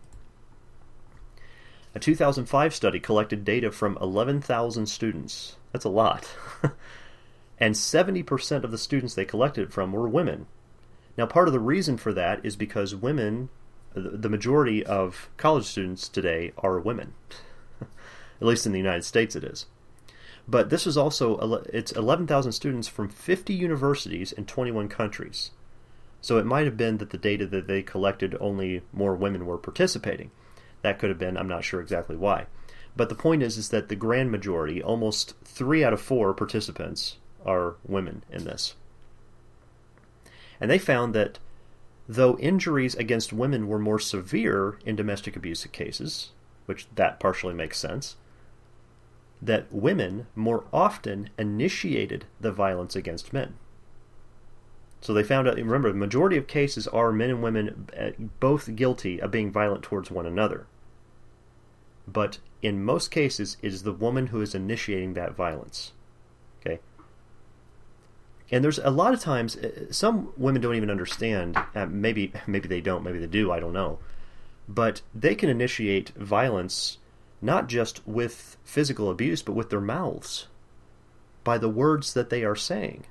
A 2005 study collected data from 11,000 students. That's a lot. And 70% of the students they collected it from were women. Now, part of the reason for that is because women, the majority of college students today are women. At least in the United States it is. But this is also, it's 11,000 students from 50 universities in 21 countries. So it might have been that the data that they collected, only more women were participating. That could have been, I'm not sure exactly why. But the point is that the grand majority, almost 3 out of 4 participants, are women in this. And they found that though injuries against women were more severe in domestic abuse cases, which that partially makes sense, that women more often initiated the violence against men. So they found out, remember, the majority of cases are men and women both guilty of being violent towards one another. But in most cases, it is the woman who is initiating that violence. Okay? And there's a lot of times, some women don't even understand, maybe they don't, maybe they do, I don't know. But they can initiate violence not just with physical abuse, but with their mouths, by the words that they are saying.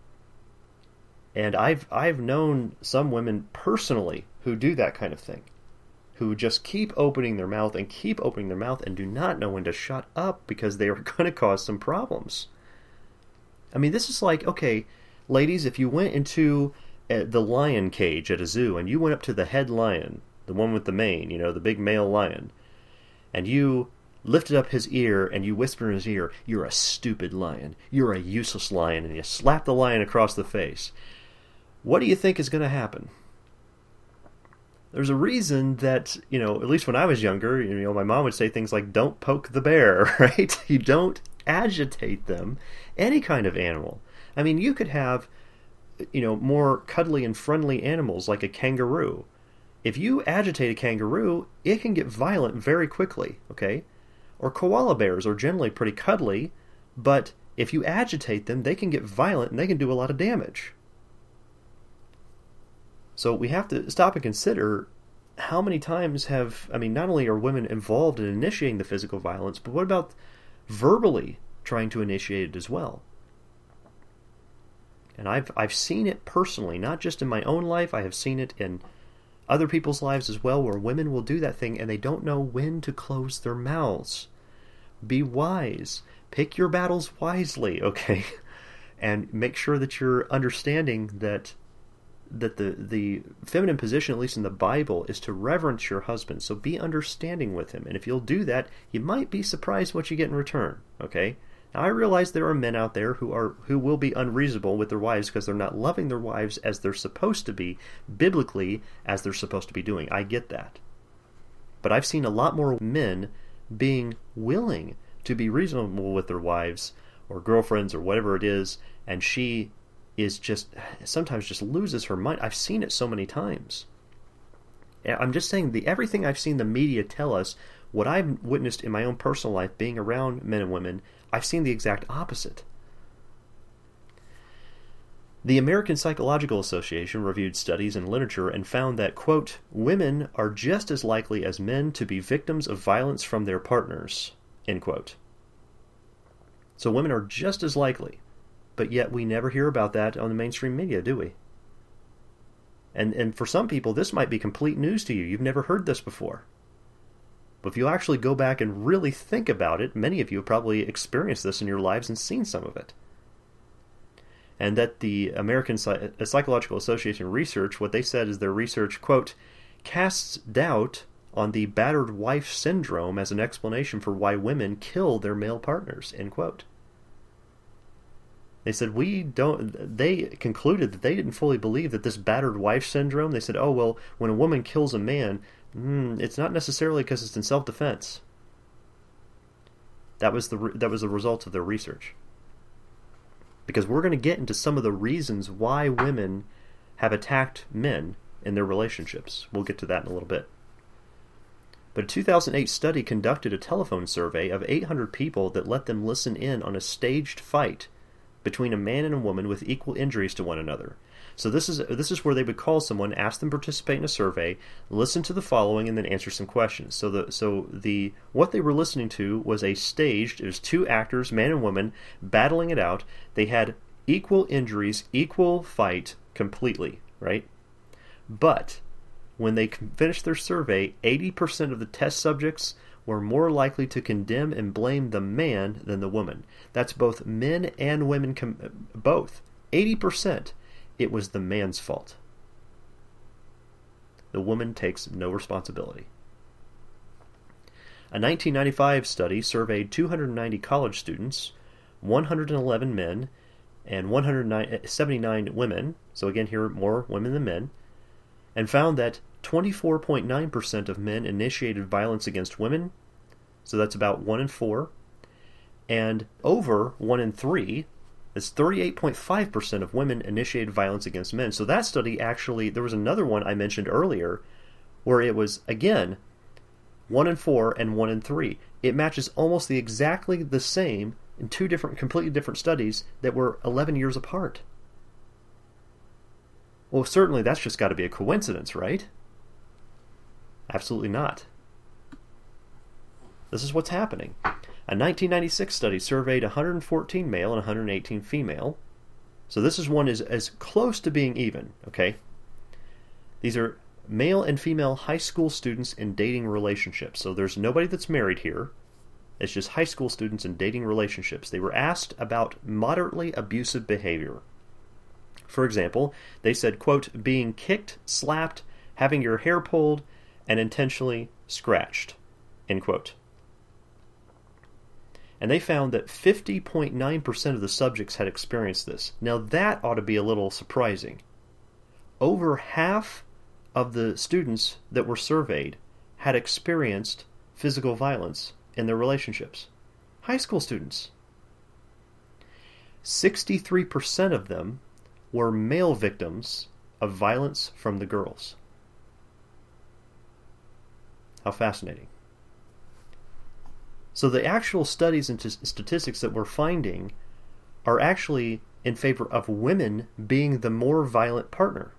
And I've known some women personally who do that kind of thing, who just keep opening their mouth and keep opening their mouth and do not know when to shut up because they are going to cause some problems. I mean, this is like, okay, ladies, if you went into the lion cage at a zoo and you went up to the head lion, the one with the mane, the big male lion, and you lifted up his ear and you whisper in his ear, "You're a stupid lion. You're a useless lion," and you slap the lion across the face. What do you think is going to happen? There's a reason that, at least when I was younger, my mom would say things like, "Don't poke the bear," right? You don't agitate them. Any kind of animal. I mean, you could have, more cuddly and friendly animals like a kangaroo. If you agitate a kangaroo, it can get violent very quickly, okay? Or koala bears are generally pretty cuddly, but if you agitate them, they can get violent and they can do a lot of damage. So we have to stop and consider how many times not only are women involved in initiating the physical violence, but what about verbally trying to initiate it as well? And I've seen it personally, not just in my own life, I have seen it in other people's lives as well, where women will do that thing and they don't know when to close their mouths. Be wise. Pick your battles wisely, okay? And make sure that you're understanding that the feminine position, at least in the Bible, is to reverence your husband. So be understanding with him. And if you'll do that, you might be surprised what you get in return, okay? Now, I realize there are men out there who will be unreasonable with their wives because they're not loving their wives as they're supposed to be, biblically, as they're supposed to be doing. I get that. But I've seen a lot more men being willing to be reasonable with their wives or girlfriends or whatever it is, and she is sometimes just loses her mind. I've seen it so many times. I'm just saying, everything I've seen the media tell us, what I've witnessed in my own personal life, being around men and women, I've seen the exact opposite. The American Psychological Association reviewed studies and literature and found that, quote, "women are just as likely as men to be victims of violence from their partners," end quote. So women are just as likely, but yet we never hear about that on the mainstream media, do we? And for some people, this might be complete news to you. You've never heard this before. But if you actually go back and really think about it, many of you have probably experienced this in your lives and seen some of it. And that the American Psychological Association research, what they said is their research, quote, "casts doubt on the battered wife syndrome as an explanation for why women kill their male partners," end quote. They said they concluded that they didn't fully believe that this battered wife syndrome, they said, oh, well, when a woman kills a man, it's not necessarily because it's in self-defense. That was the result of their research. Because we're going to get into some of the reasons why women have attacked men in their relationships. We'll get to that in a little bit. But a 2008 study conducted a telephone survey of 800 people that let them listen in on a staged fight between a man and a woman with equal injuries to one another. So this is where they would call someone, ask them to participate in a survey, listen to the following, and then answer some questions. So what they were listening to was a staged. It was two actors, man and woman, battling it out. They had equal injuries, equal fight, completely, right? But when they finished their survey, 80% of the test subjects were more likely to condemn and blame the man than the woman. That's both men and women, both. 80%. It was the man's fault. The woman takes no responsibility. A 1995 study surveyed 290 college students, 111 men, and 179 women, so again here more women than men, and found that 24.9% of men initiated violence against women, so that's about 1 in 4, and over 1 in 3, it's 38.5% of women initiated violence against men. So that study actually, there was another one I mentioned earlier where it was, again, 1 in 4 and 1 in 3. It matches almost exactly the same in two completely different studies that were 11 years apart. Well, certainly that's just got to be a coincidence, right? Absolutely not. This is what's happening. A 1996 study surveyed 114 male and 118 female. So this is one is as close to being even, okay? These are male and female high school students in dating relationships. So there's nobody that's married here. It's just high school students in dating relationships. They were asked about moderately abusive behavior. For example, they said, quote, being kicked, slapped, having your hair pulled, and intentionally scratched, end quote. And they found that 50.9% of the subjects had experienced this. Now that ought to be a little surprising. Over half of the students that were surveyed had experienced physical violence in their relationships. High school students. 63% of them were male victims of violence from the girls. How fascinating. So the actual studies and statistics that we're finding are actually in favor of women being the more violent partner.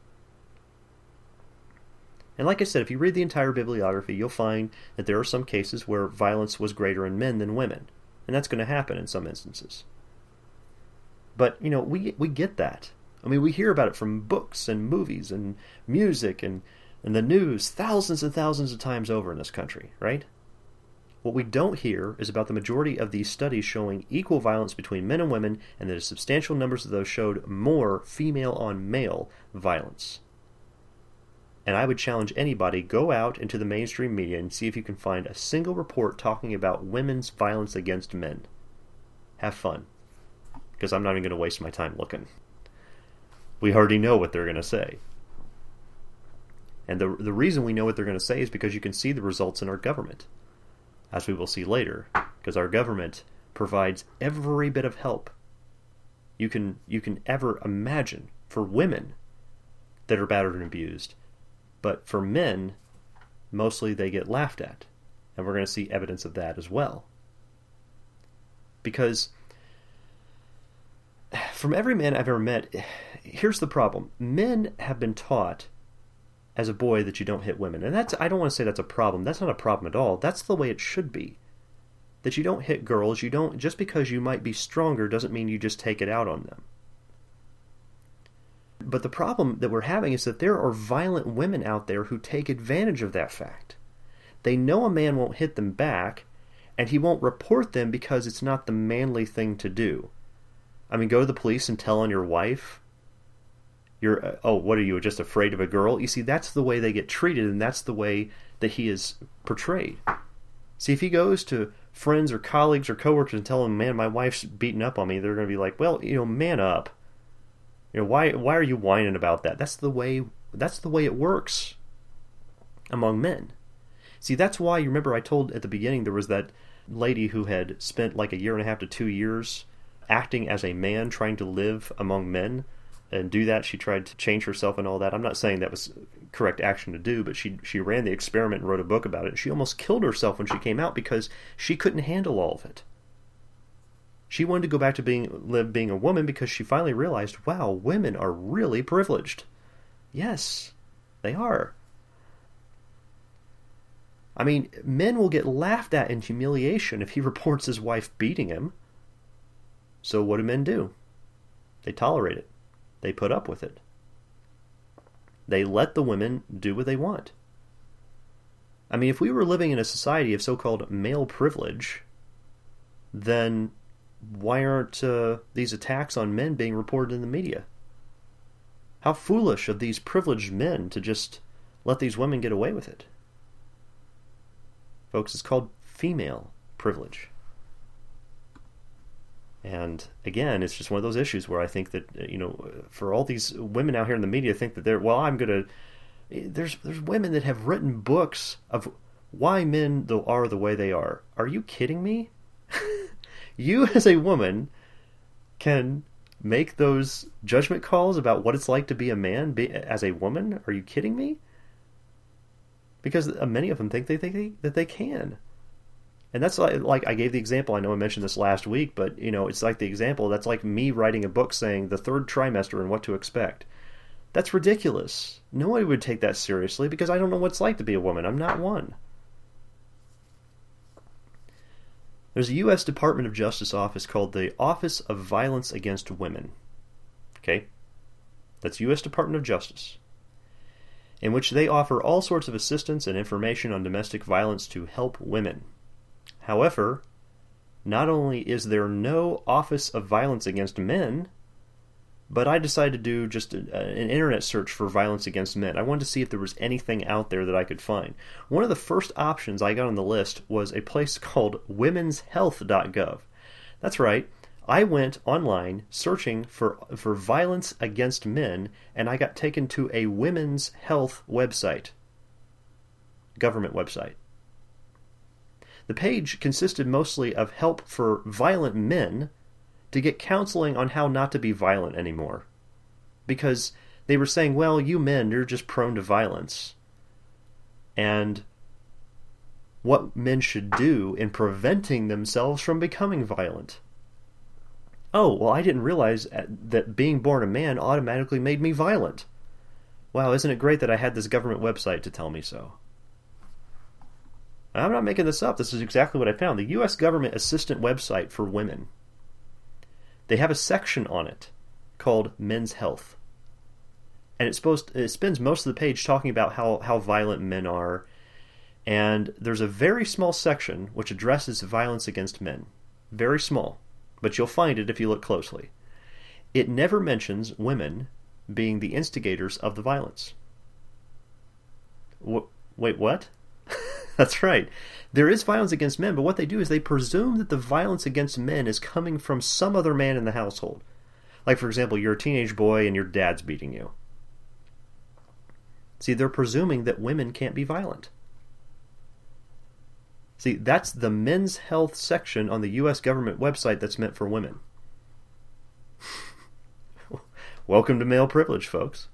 And like I said, if you read the entire bibliography, you'll find that there are some cases where violence was greater in men than women. And that's going to happen in some instances. But, you know, we get that. I mean, we hear about it from books and movies and music and the news thousands and thousands of times over in this country, right? What we don't hear is about the majority of these studies showing equal violence between men and women, and that substantial numbers of those showed more female-on-male violence. And I would challenge anybody, go out into the mainstream media and see if you can find a single report talking about women's violence against men. Have fun. Because I'm not even going to waste my time looking. We already know what they're going to say. And the reason we know what they're going to say is because you can see the results in our government. As we will see later, because our government provides every bit of help you can ever imagine for women that are battered and abused. But for men, mostly they get laughed at. And we're going to see evidence of that as well. Because from every man I've ever met, here's the problem. Men have been taught as a boy that you don't hit women. And I don't want to say that's a problem. That's not a problem at all. That's the way it should be. That you don't hit girls. Just because you might be stronger doesn't mean you just take it out on them. But the problem that we're having is that there are violent women out there who take advantage of that fact. They know a man won't hit them back, and he won't report them because it's not the manly thing to do. I mean, go to the police and tell on your wife. What are you, just afraid of a girl? You see, that's the way they get treated, and that's the way that he is portrayed. See, if he goes to friends or colleagues or coworkers and tell them, man, my wife's beating up on me, they're going to be like, well, man up. Why are you whining about that? That's the way it works among men. See, that's why, you remember I told at the beginning there was that lady who had spent like 1.5 to 2 years acting as a man, trying to live among men. And do that, she tried to change herself and all that. I'm not saying that was correct action to do, but she ran the experiment and wrote a book about it. She almost killed herself when she came out because she couldn't handle all of it. She wanted to go back to being a woman because she finally realized, wow, women are really privileged. Yes, they are. I mean, men will get laughed at in humiliation if he reports his wife beating him. So what do men do? They tolerate it. They put up with it. They let the women do what they want. I mean, if we were living in a society of so-called male privilege, then why aren't these attacks on men being reported in the media? How foolish of these privileged men to just let these women get away with it. Folks, it's called female privilege. And again, it's just one of those issues where I think that, for all these women out here in the media think that there's women that have written books of why men are the way they are. Are you kidding me? You as a woman can make those judgment calls about what it's like to be a man as a woman? Are you kidding me? Because many of them think that they can. And that's like I gave the example, I know I mentioned this last week, but it's like the example, that's like me writing a book saying the third trimester and what to expect. That's ridiculous. Nobody would take that seriously because I don't know what it's like to be a woman. I'm not one. There's a U.S. Department of Justice office called the Office of Violence Against Women. Okay? That's U.S. Department of Justice, in which they offer all sorts of assistance and information on domestic violence to help women. However, not only is there no Office of Violence Against Men, but I decided to do just an internet search for violence against men. I wanted to see if there was anything out there that I could find. One of the first options I got on the list was a place called womenshealth.gov. That's right. I went online searching for violence against men, and I got taken to a women's health website. Government website. The page consisted mostly of help for violent men to get counseling on how not to be violent anymore. Because they were saying, well, you men, you're just prone to violence. And what men should do in preventing themselves from becoming violent. Oh, well, I didn't realize that being born a man automatically made me violent. Wow, isn't it great that I had this government website to tell me so? I'm not making this up. This is exactly what I found. The U.S. government assistant website for women. They have a section on it called Men's Health. And it spends most of the page talking about how violent men are. And there's a very small section which addresses violence against men. Very small. But you'll find it if you look closely. It never mentions women being the instigators of the violence. Wait, what? That's right. There is violence against men, but what they do is they presume that the violence against men is coming from some other man in the household. Like, for example, you're a teenage boy and your dad's beating you. See, they're presuming that women can't be violent. See, that's the men's health section on the U.S. government website that's meant for women. Welcome to male privilege, folks.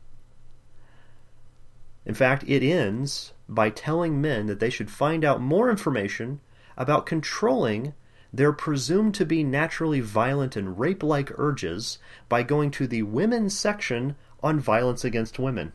In fact, it ends by telling men that they should find out more information about controlling their presumed to be naturally violent and rape-like urges by going to the women's section on violence against women.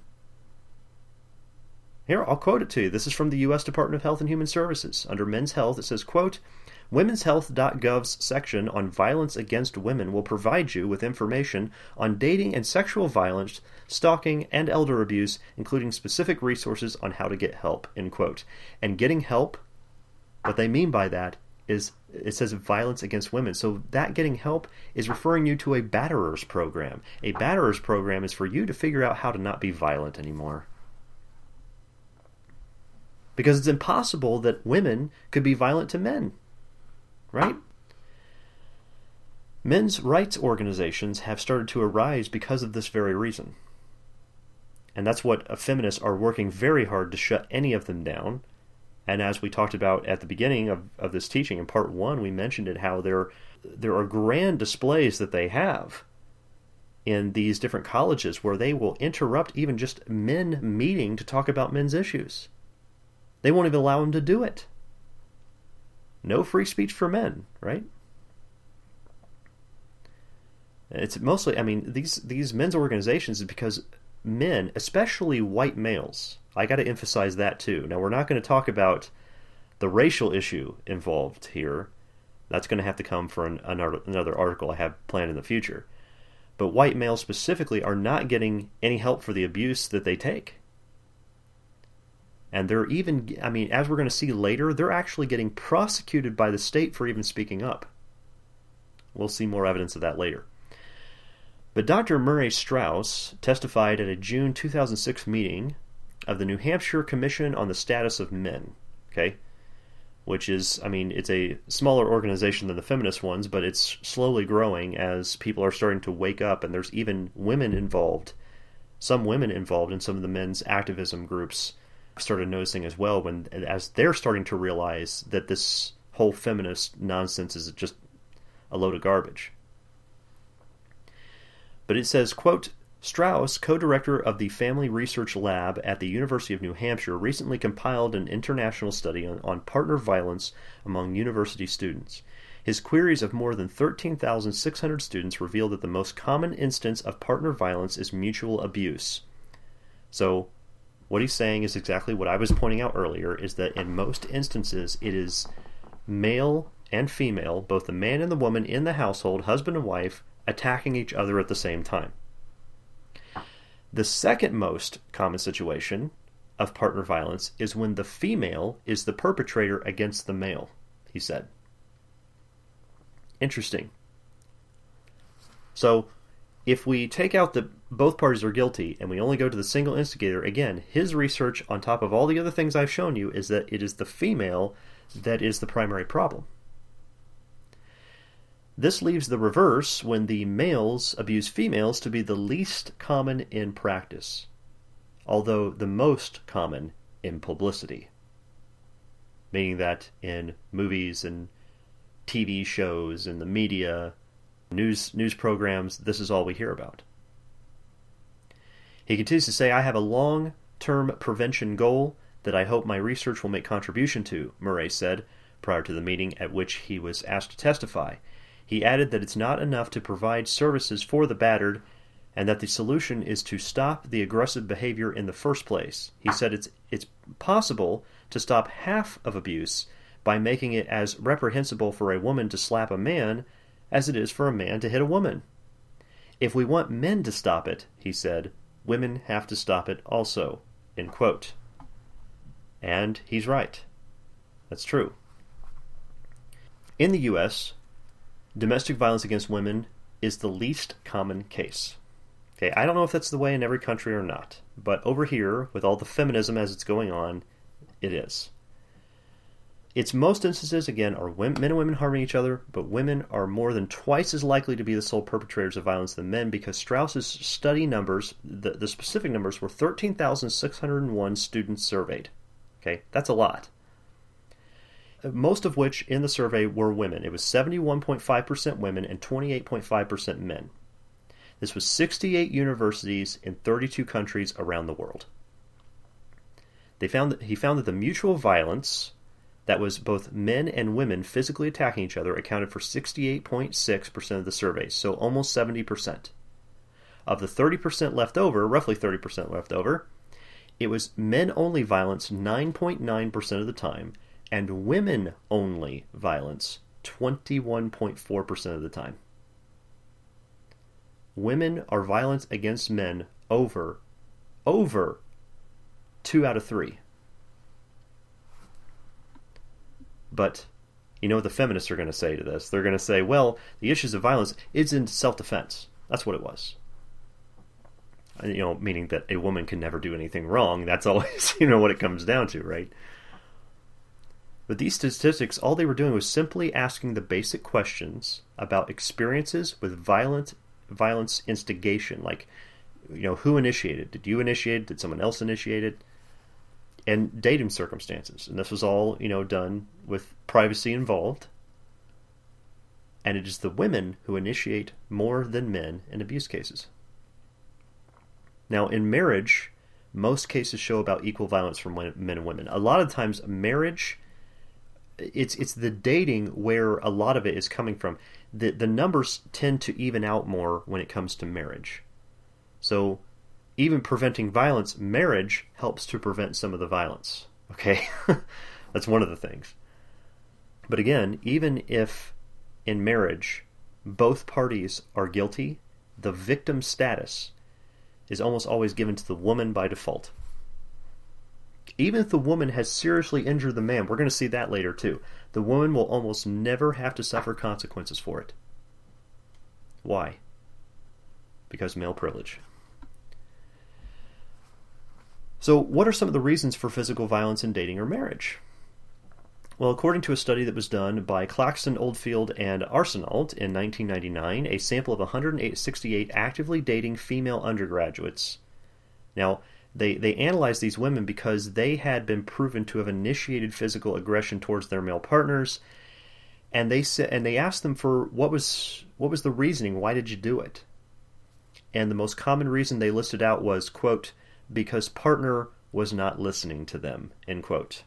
Here, I'll quote it to you. This is from the U.S. Department of Health and Human Services. Under Men's Health, it says, quote, womenshealth.gov's section on violence against women will provide you with information on dating and sexual violence, stalking, and elder abuse, including specific resources on how to get help, end quote. And getting help, what they mean by that is, it says violence against women. So that getting help is referring you to a batterers program. A batterers program is for you to figure out how to not be violent anymore. Because it's impossible that women could be violent to men. Right? Men's rights organizations have started to arise because of this very reason. And that's what feminists are working very hard to shut any of them down. And as we talked about at the beginning of this teaching, in part 1, we mentioned it, how there are grand displays that they have in these different colleges where they will interrupt even just men meeting to talk about men's issues. They won't even allow them to do it. No free speech for men, right? It's mostly, I mean, these men's organizations is because men, especially white males, I got to emphasize that too. Now, we're not going to talk about the racial issue involved here. That's going to have to come for another article I have planned in the future. But white males specifically are not getting any help for the abuse that they take. And they're even, I mean, as we're going to see later, they're actually getting prosecuted by the state for even speaking up. We'll see more evidence of that later. But Dr. Murray Strauss testified at a June 2006 meeting of the New Hampshire Commission on the Status of Men, okay? Which is, I mean, it's a smaller organization than the feminist ones, but it's slowly growing as people are starting to wake up, and there's even women involved. Some women involved in some of the men's activism groups started noticing as well, as they're starting to realize that this whole feminist nonsense is just a load of garbage. But it says, quote, Strauss, co-director of the Family Research Lab at the University of New Hampshire, recently compiled an international study on partner violence among university students. His queries of more than 13,600 students revealed that the most common instance of partner violence is mutual abuse. So, what he's saying is exactly what I was pointing out earlier, is that in most instances it is male and female, both the man and the woman in the household, husband and wife, attacking each other at the same time. The second most common situation of partner violence is when the female is the perpetrator against the male, he said. Interesting. So, if we take out that both parties are guilty and we only go to the single instigator, again, his research on top of all the other things I've shown you is that it is the female that is the primary problem. This leaves the reverse when the males abuse females to be the least common in practice, although the most common in publicity. Meaning that in movies and TV shows and the media, news programs, this is all we hear about. He continues to say, I have a long-term prevention goal that I hope my research will make contribution to, Murray said prior to the meeting at which he was asked to testify. He added that it's not enough to provide services for the battered and that the solution is to stop the aggressive behavior in the first place. He said it's possible to stop half of abuse by making it as reprehensible for a woman to slap a man as it is for a man to hit a woman. If we want men to stop it, he said, women have to stop it also, end quote. And he's right. That's true. In the U.S., domestic violence against women is the least common case. Okay, I don't know if that's the way in every country or not, but over here, with all the feminism as it's going on, it is. Its most instances, again, are men and women harming each other, but women are more than twice as likely to be the sole perpetrators of violence than men because Strauss's study numbers, the specific numbers, were 13,601 students surveyed. Okay, that's a lot. Most of which in the survey were women. It was 71.5% women and 28.5% men. This was 68 universities in 32 countries around the world. He found that the mutual violence that was both men and women physically attacking each other accounted for 68.6% of the surveys, so almost 70%. Of the 30% left over, roughly 30% left over, it was men-only violence 9.9% of the time, and women-only violence 21.4% of the time. Women are violent against men over 2 out of 3. But you know what the feminists are going to say to this? They're going to say, well, the issues of violence is in self-defense. That's what it was. You know, meaning that a woman can never do anything wrong. That's always, what it comes down to, right? But these statistics, all they were doing was simply asking the basic questions about experiences with violence instigation, like, who initiated? Did you initiate it? Did someone else initiate it? And dating circumstances. And this was all, done with privacy involved. And it is the women who initiate more than men in abuse cases. Now, in marriage, most cases show about equal violence from men and women. A lot of times, marriage it's the dating where a lot of it is coming from. The numbers tend to even out more when it comes to marriage. So even preventing violence, marriage helps to prevent some of the violence. Okay? That's one of the things. But again, even if in marriage both parties are guilty, the victim status is almost always given to the woman by default. Even if the woman has seriously injured the man, we're going to see that later too, the woman will almost never have to suffer consequences for it. Why? Because male privilege. So what are some of the reasons for physical violence in dating or marriage? Well, according to a study that was done by Claxton, Oldfield, and Arsenault in 1999, a sample of 168 actively dating female undergraduates. Now, they analyzed these women because they had been proven to have initiated physical aggression towards their male partners, and they asked them for what was the reasoning, why did you do it? And the most common reason they listed out was, quote, because partner was not listening to them, end quote.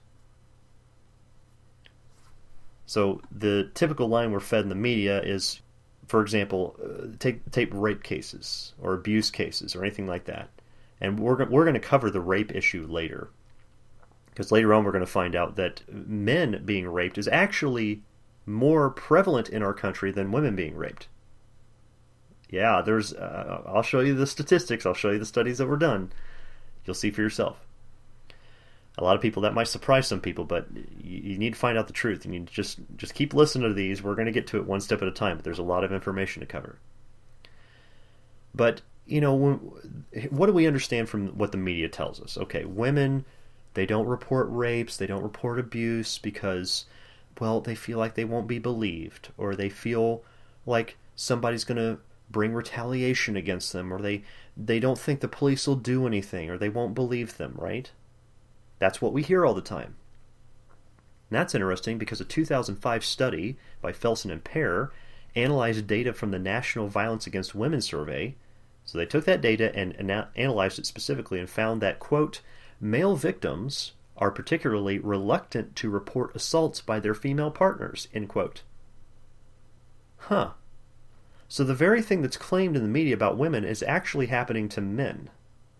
So the typical line we're fed in the media is, for example, take rape cases or abuse cases or anything like that. And we're going to cover the rape issue later. Because later on we're going to find out that men being raped is actually more prevalent in our country than women being raped. Yeah, there's. I'll show you the statistics. I'll show you the studies that were done. You'll see for yourself. A lot of people, that might surprise some people, but you need to find out the truth. You need to just keep listening to these. We're going to get to it one step at a time, but there's a lot of information to cover. But, what do we understand from what the media tells us? Okay, women, they don't report rapes, they don't report abuse because, well, they feel like they won't be believed, or they feel like somebody's going to bring retaliation against them, or they don't think the police will do anything, or they won't believe them, right? That's what we hear all the time. And that's interesting because a 2005 study by Felsen and Pear analyzed data from the National Violence Against Women Survey. So they took that data and analyzed it specifically and found that, quote, male victims are particularly reluctant to report assaults by their female partners, end quote. Huh. So the very thing that's claimed in the media about women is actually happening to men.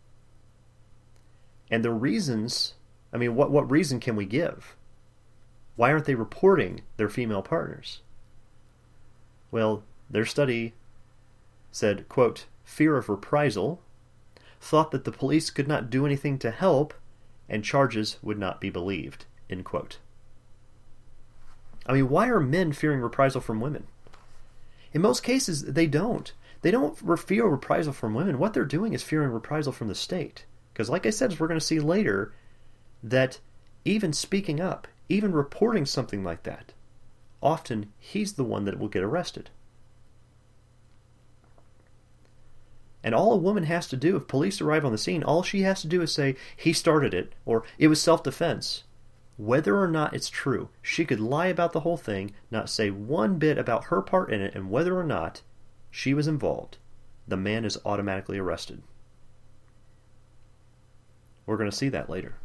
And the reasons, what reason can we give? Why aren't they reporting their female partners? Well, their study said, quote, fear of reprisal, thought that the police could not do anything to help, and charges would not be believed, end quote. Why are men fearing reprisal from women? In most cases, they don't. They don't fear reprisal from women. What they're doing is fearing reprisal from the state. Because like I said, as we're going to see later, that even speaking up, even reporting something like that, often he's the one that will get arrested. And all a woman has to do, if police arrive on the scene, all she has to do is say, he started it, or it was self-defense. Whether or not it's true, she could lie about the whole thing, not say one bit about her part in it, and whether or not she was involved, the man is automatically arrested. We're going to see that later.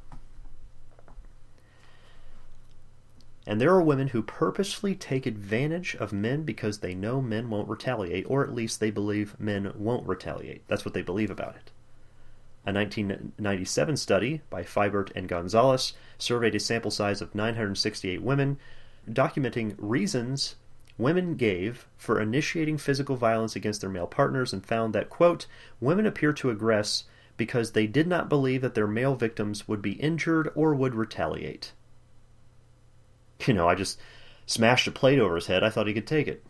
And there are women who purposely take advantage of men because they know men won't retaliate, or at least they believe men won't retaliate. That's what they believe about it. A 1997 study by Fibert and Gonzalez surveyed a sample size of 968 women, documenting reasons women gave for initiating physical violence against their male partners, and found that, quote, women appear to aggress because they did not believe that their male victims would be injured or would retaliate. I just smashed a plate over his head. I thought he could take it.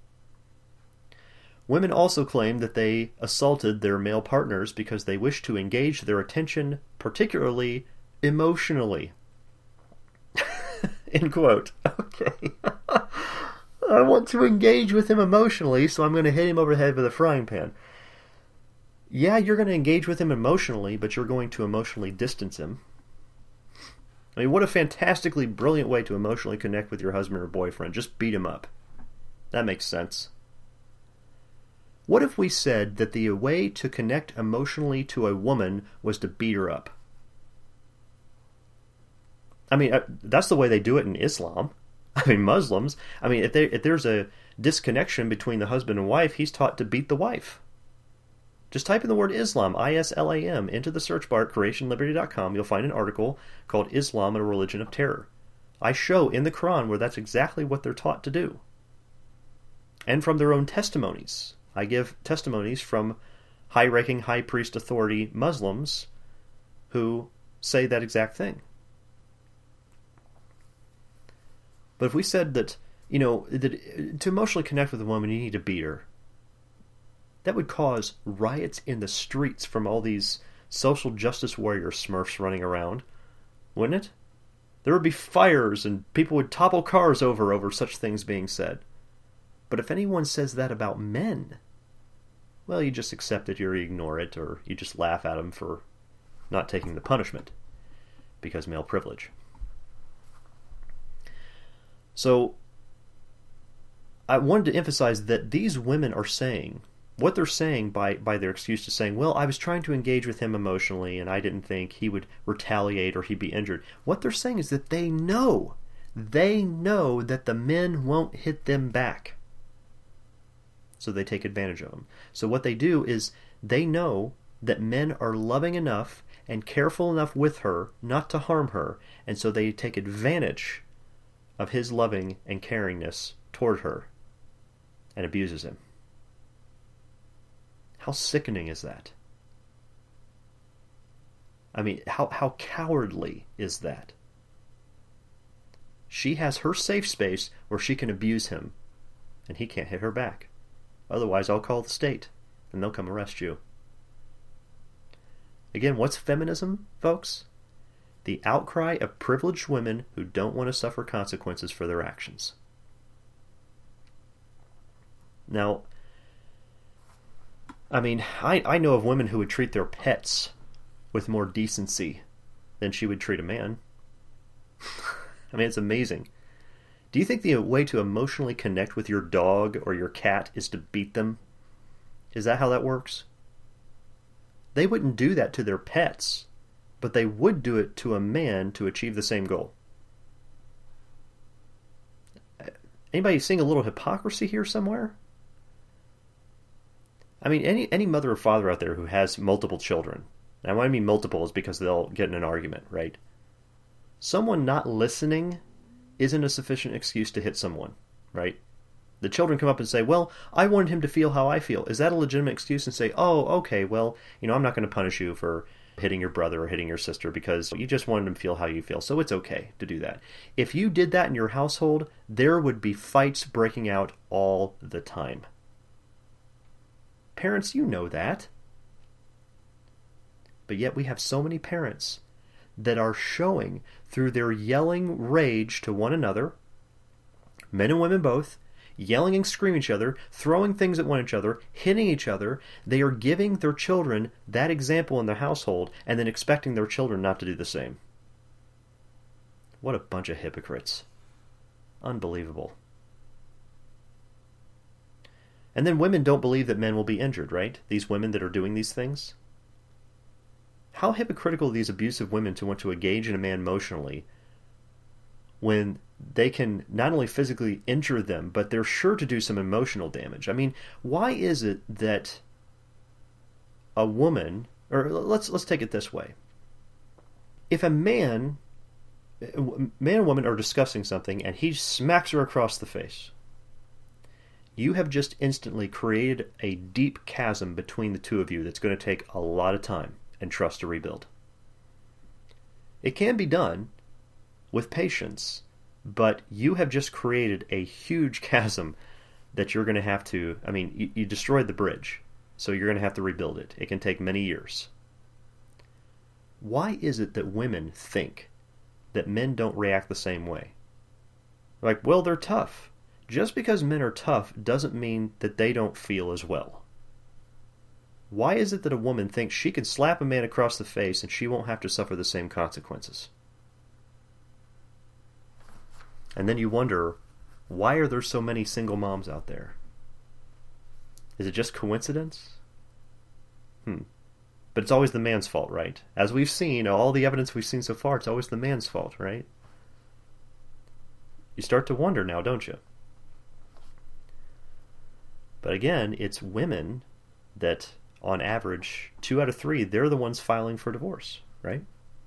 Women also claimed that they assaulted their male partners because they wished to engage their attention, particularly emotionally. End quote. Okay. I want to engage with him emotionally, so I'm going to hit him over the head with a frying pan. Yeah, you're going to engage with him emotionally, but you're going to emotionally distance him. What a fantastically brilliant way to emotionally connect with your husband or boyfriend. Just beat him up. That makes sense. What if we said that the way to connect emotionally to a woman was to beat her up? That's the way they do it in Islam. I mean, Muslims, I mean, if there's a disconnection between the husband and wife, he's taught to beat the wife. Just type in the word Islam, Islam, into the search bar at creationliberty.com. You'll find an article called Islam and a Religion of Terror. I show in the Quran where that's exactly what they're taught to do. And from their own testimonies. I give testimonies from high-ranking, high priest authority Muslims who say that exact thing. But if we said that, that to emotionally connect with a woman, you need to beat her, that would cause riots in the streets from all these social justice warrior smurfs running around, wouldn't it? There would be fires and people would topple cars over such things being said. But if anyone says that about men, well, you just accept it, or you ignore it, or you just laugh at them for not taking the punishment, because male privilege. So, I wanted to emphasize that these women are saying, what they're saying by their excuse to saying, well, I was trying to engage with him emotionally and I didn't think he would retaliate or he'd be injured. What they're saying is that they know that the men won't hit them back. So they take advantage of them. So what they do is they know that men are loving enough and careful enough with her not to harm her, and so they take advantage of his loving and caringness toward her and abuses him. How sickening is that? I mean, how cowardly is that? She has her safe space where she can abuse him, and he can't hit her back. Otherwise, I'll call the state, and they'll come arrest you. Again, what's feminism, folks? The outcry of privileged women who don't want to suffer consequences for their actions. Now, I mean, I know of women who would treat their pets with more decency than she would treat a man. I mean, it's amazing. Do you think the way to emotionally connect with your dog or your cat is to beat them? Is that how that works? They wouldn't do that to their pets, but they would do it to a man to achieve the same goal. Anybody seeing a little hypocrisy here somewhere? I mean, any mother or father out there who has multiple children, and when I mean multiple is because they'll get in an argument, right? Someone not listening isn't a sufficient excuse to hit someone, right? The children come up and say, well, I wanted him to feel how I feel. Is that a legitimate excuse? And say, oh, okay, well, I'm not going to punish you for hitting your brother or hitting your sister because you just wanted him to feel how you feel, so it's okay to do that. If you did that in your household, there would be fights breaking out all the time. Parents, you know that. But yet we have so many parents that are showing through their yelling rage to one another, men and women both, yelling and screaming at each other, throwing things at one another, hitting each other. They are giving their children that example in their household and then expecting their children not to do the same. What a bunch of hypocrites. Unbelievable. And then women don't believe that men will be injured, right? These women that are doing these things. How hypocritical are these abusive women to want to engage in a man emotionally when they can not only physically injure them, but they're sure to do some emotional damage? I mean, why is it that a woman, or let's take it this way. If a man and woman are discussing something and he smacks her across the face, you have just instantly created a deep chasm between the two of you that's going to take a lot of time and trust to rebuild. It can be done with patience, but you have just created a huge chasm that you're going to have to, you destroyed the bridge, so you're going to have to rebuild it. It can take many years. Why is it that women think that men don't react the same way? Like, well, they're tough. Just because men are tough doesn't mean that they don't feel as well. Why is it that a woman thinks she can slap a man across the face and she won't have to suffer the same consequences? And then you wonder, why are there so many single moms out there? Is it just coincidence? But it's always the man's fault, right? As we've seen, all the evidence we've seen so far, it's always the man's fault, right? You start to wonder now, don't you? But again, it's women that, on average, 2 out of 3, they're the ones filing for divorce, right?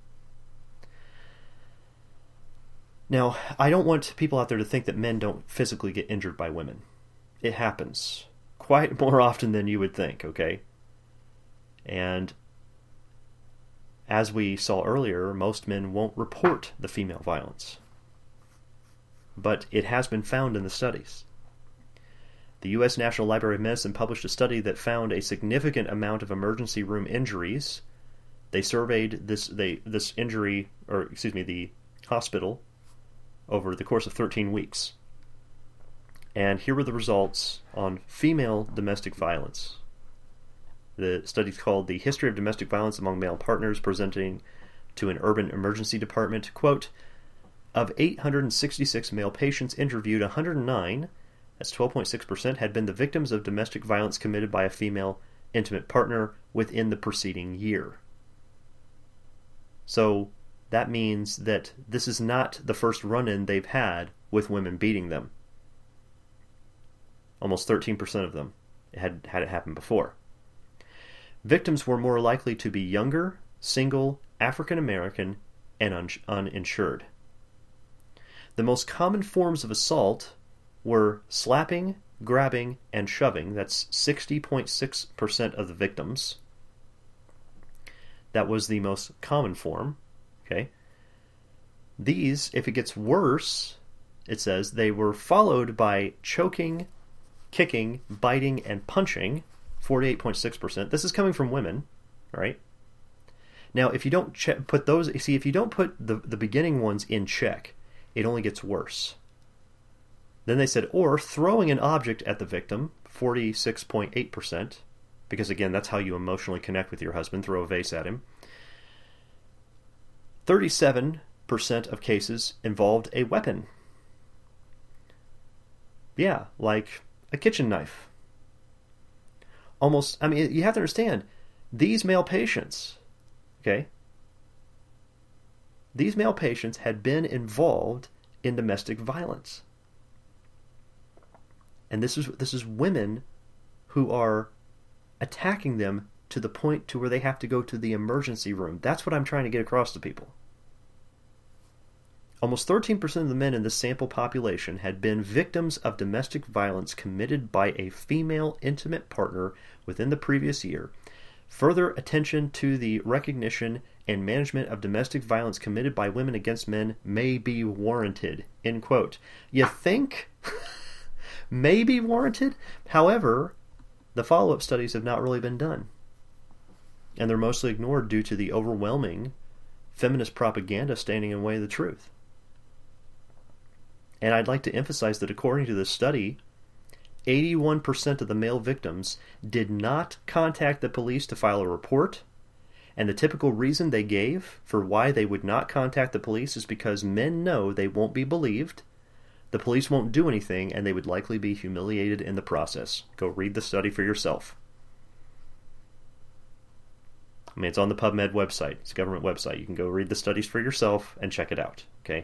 Now, I don't want people out there to think that men don't physically get injured by women. It happens quite more often than you would think, okay? And as we saw earlier, most men won't report the female violence. But it has been found in the studies. The U.S. National Library of Medicine published a study that found a significant amount of emergency room injuries. They surveyed the hospital over the course of 13 weeks. And here were the results on female domestic violence. The study is called The History of Domestic Violence Among Male Partners, presenting to an urban emergency department. Quote, of 866 male patients interviewed, 109, that's 12.6%, had been the victims of domestic violence committed by a female intimate partner within the preceding year. So that means that this is not the first run-in they've had with women beating them. Almost 13% of them had it happen before. Victims were more likely to be younger, single, African American, and uninsured. The most common forms of assault were slapping, grabbing, and shoving. That's 60.6% of the victims. That was the most common form. Okay. These, if it gets worse, it says, they were followed by choking, kicking, biting, and punching, 48.6%. This is coming from women, right? Now, if you don't put those, if you don't put the beginning ones in check, it only gets worse. Then they said, or throwing an object at the victim, 46.8%, because again, that's how you emotionally connect with your husband, throw a vase at him. 37% of cases involved a weapon. Yeah, like a kitchen knife. Almost, I mean, you have to understand, these male patients, okay, these male patients had been involved in domestic violence. And this is women who are attacking them to the point to where they have to go to the emergency room. That's what I'm trying to get across to people. Almost 13% of the men in this sample population had been victims of domestic violence committed by a female intimate partner within the previous year. Further attention to the recognition and management of domestic violence committed by women against men may be warranted. End quote. You think? May be warranted? However, the follow-up studies have not really been done. And they're mostly ignored due to the overwhelming feminist propaganda standing in the way of the truth. And I'd like to emphasize that according to this study, 81% of the male victims did not contact the police to file a report, and the typical reason they gave for why they would not contact the police is because men know they won't be believed, the police won't do anything, and they would likely be humiliated in the process. Go read the study for yourself. I mean, it's on the PubMed website. It's a government website. You can go read the studies for yourself and check it out, okay?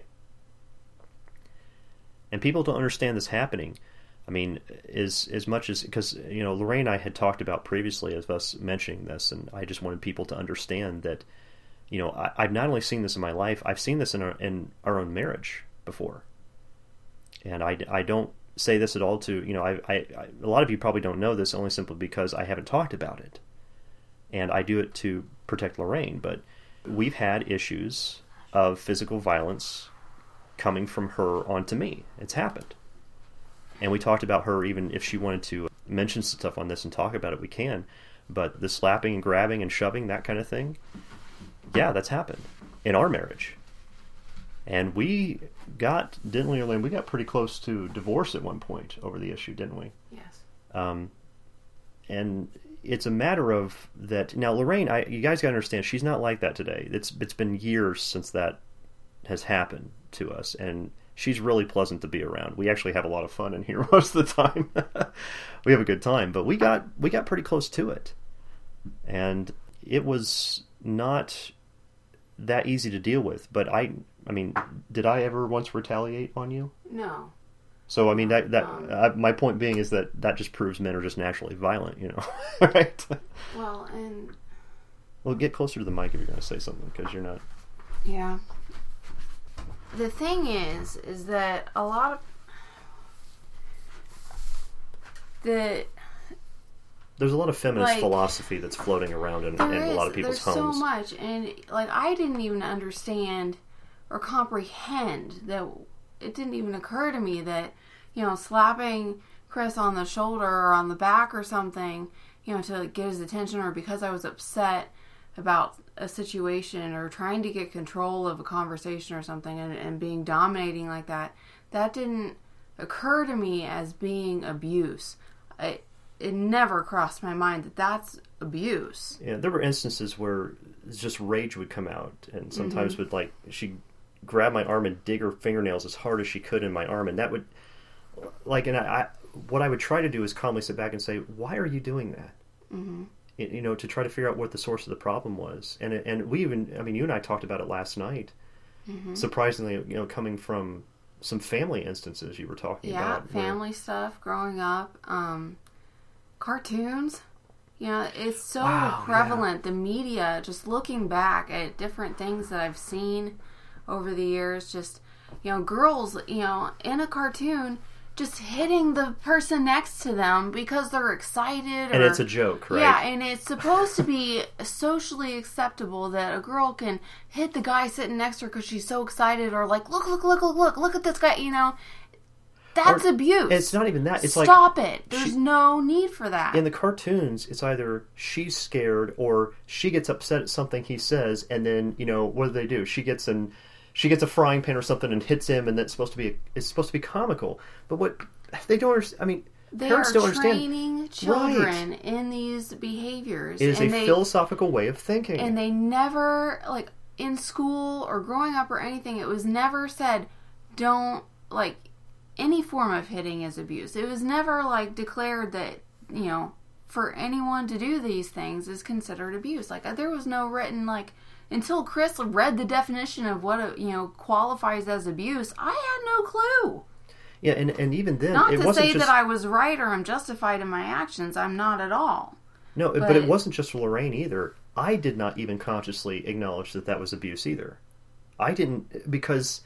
And people don't understand this happening. I mean, as much as, because, you know, Lorraine and I had talked about previously of us mentioning this, and I just wanted people to understand that, you know, I've not only seen this in my life, I've seen this in our own marriage before. And I don't say this at all to, you know, a lot of you probably don't know this only simply because I haven't talked about it. And I do it to protect Lorraine, but we've had issues of physical violence coming from her onto me. It's happened. And we talked about her, even if she wanted to mention stuff on this and talk about it, we can. But the slapping and grabbing and shoving, that kind of thing, yeah, that's happened in our marriage. And we got, didn't we, Elaine? We got pretty close to divorce at one point over the issue, didn't we? Yes. And it's a matter of that. Now, Lorraine, you guys got to understand, she's not like that today. It's been years since that has happened to us, and she's really pleasant to be around. We actually have a lot of fun in here most of the time. We have a good time, but we got pretty close to it, and it was not that easy to deal with. But I mean, did I ever once retaliate on you? No. So, I mean, my point being is that just proves men are just naturally violent, you know, right? Well, and... Well, get closer to the mic if you're going to say something, because you're not... Yeah. The thing is that a lot of... There's a lot of feminist philosophy that's floating around in a lot of people's homes. There's so much, and, like, I didn't even understand or comprehend that... It didn't even occur to me that, you know, slapping Chris on the shoulder or on the back or something, you know, to get his attention, or because I was upset about a situation or trying to get control of a conversation or something and being dominating like that, that didn't occur to me as being abuse. It never crossed my mind that that's abuse. Yeah, there were instances where just rage would come out, and sometimes would, like, she grab my arm and dig her fingernails as hard as she could in my arm, and that would, like, and what I would try to do is calmly sit back and say, why are you doing that? You know, to try to figure out what the source of the problem was. And we even, I mean, you and I talked about it last night, surprisingly, you know, coming from some family instances you were talking about. Yeah, family stuff, growing up, cartoons. You know, it's so prevalent. Yeah. The media, just looking back at different things that I've seen over the years, just, you know, girls, you know, in a cartoon, just hitting the person next to them because they're excited. And it's a joke, right? Yeah, and it's supposed to be socially acceptable that a girl can hit the guy sitting next to her because she's so excited, or like, look at this guy, you know. That's abuse. It's not even that. It's Stop it. There's no need for that. In the cartoons, it's either she's scared or she gets upset at something he says, and then, you know, what do? She gets a frying pan or something and hits him, and it's supposed to be comical. But what they don't understand, I mean, parents don't understand. They are training children in these behaviors. It is a philosophical way of thinking. And they never, like, in school or growing up or anything, it was never said, don't, like, any form of hitting is abuse. It was never, like, declared that, you know, for anyone to do these things is considered abuse. Like, there was no written, like, until Chris read the definition of what, you know, qualifies as abuse, I had no clue. Yeah, and even then, not it to wasn't say just... that I was right or I'm justified in my actions. I'm not at all. No, but it wasn't just for Lorraine either. I did not even consciously acknowledge that was abuse either. I didn't, because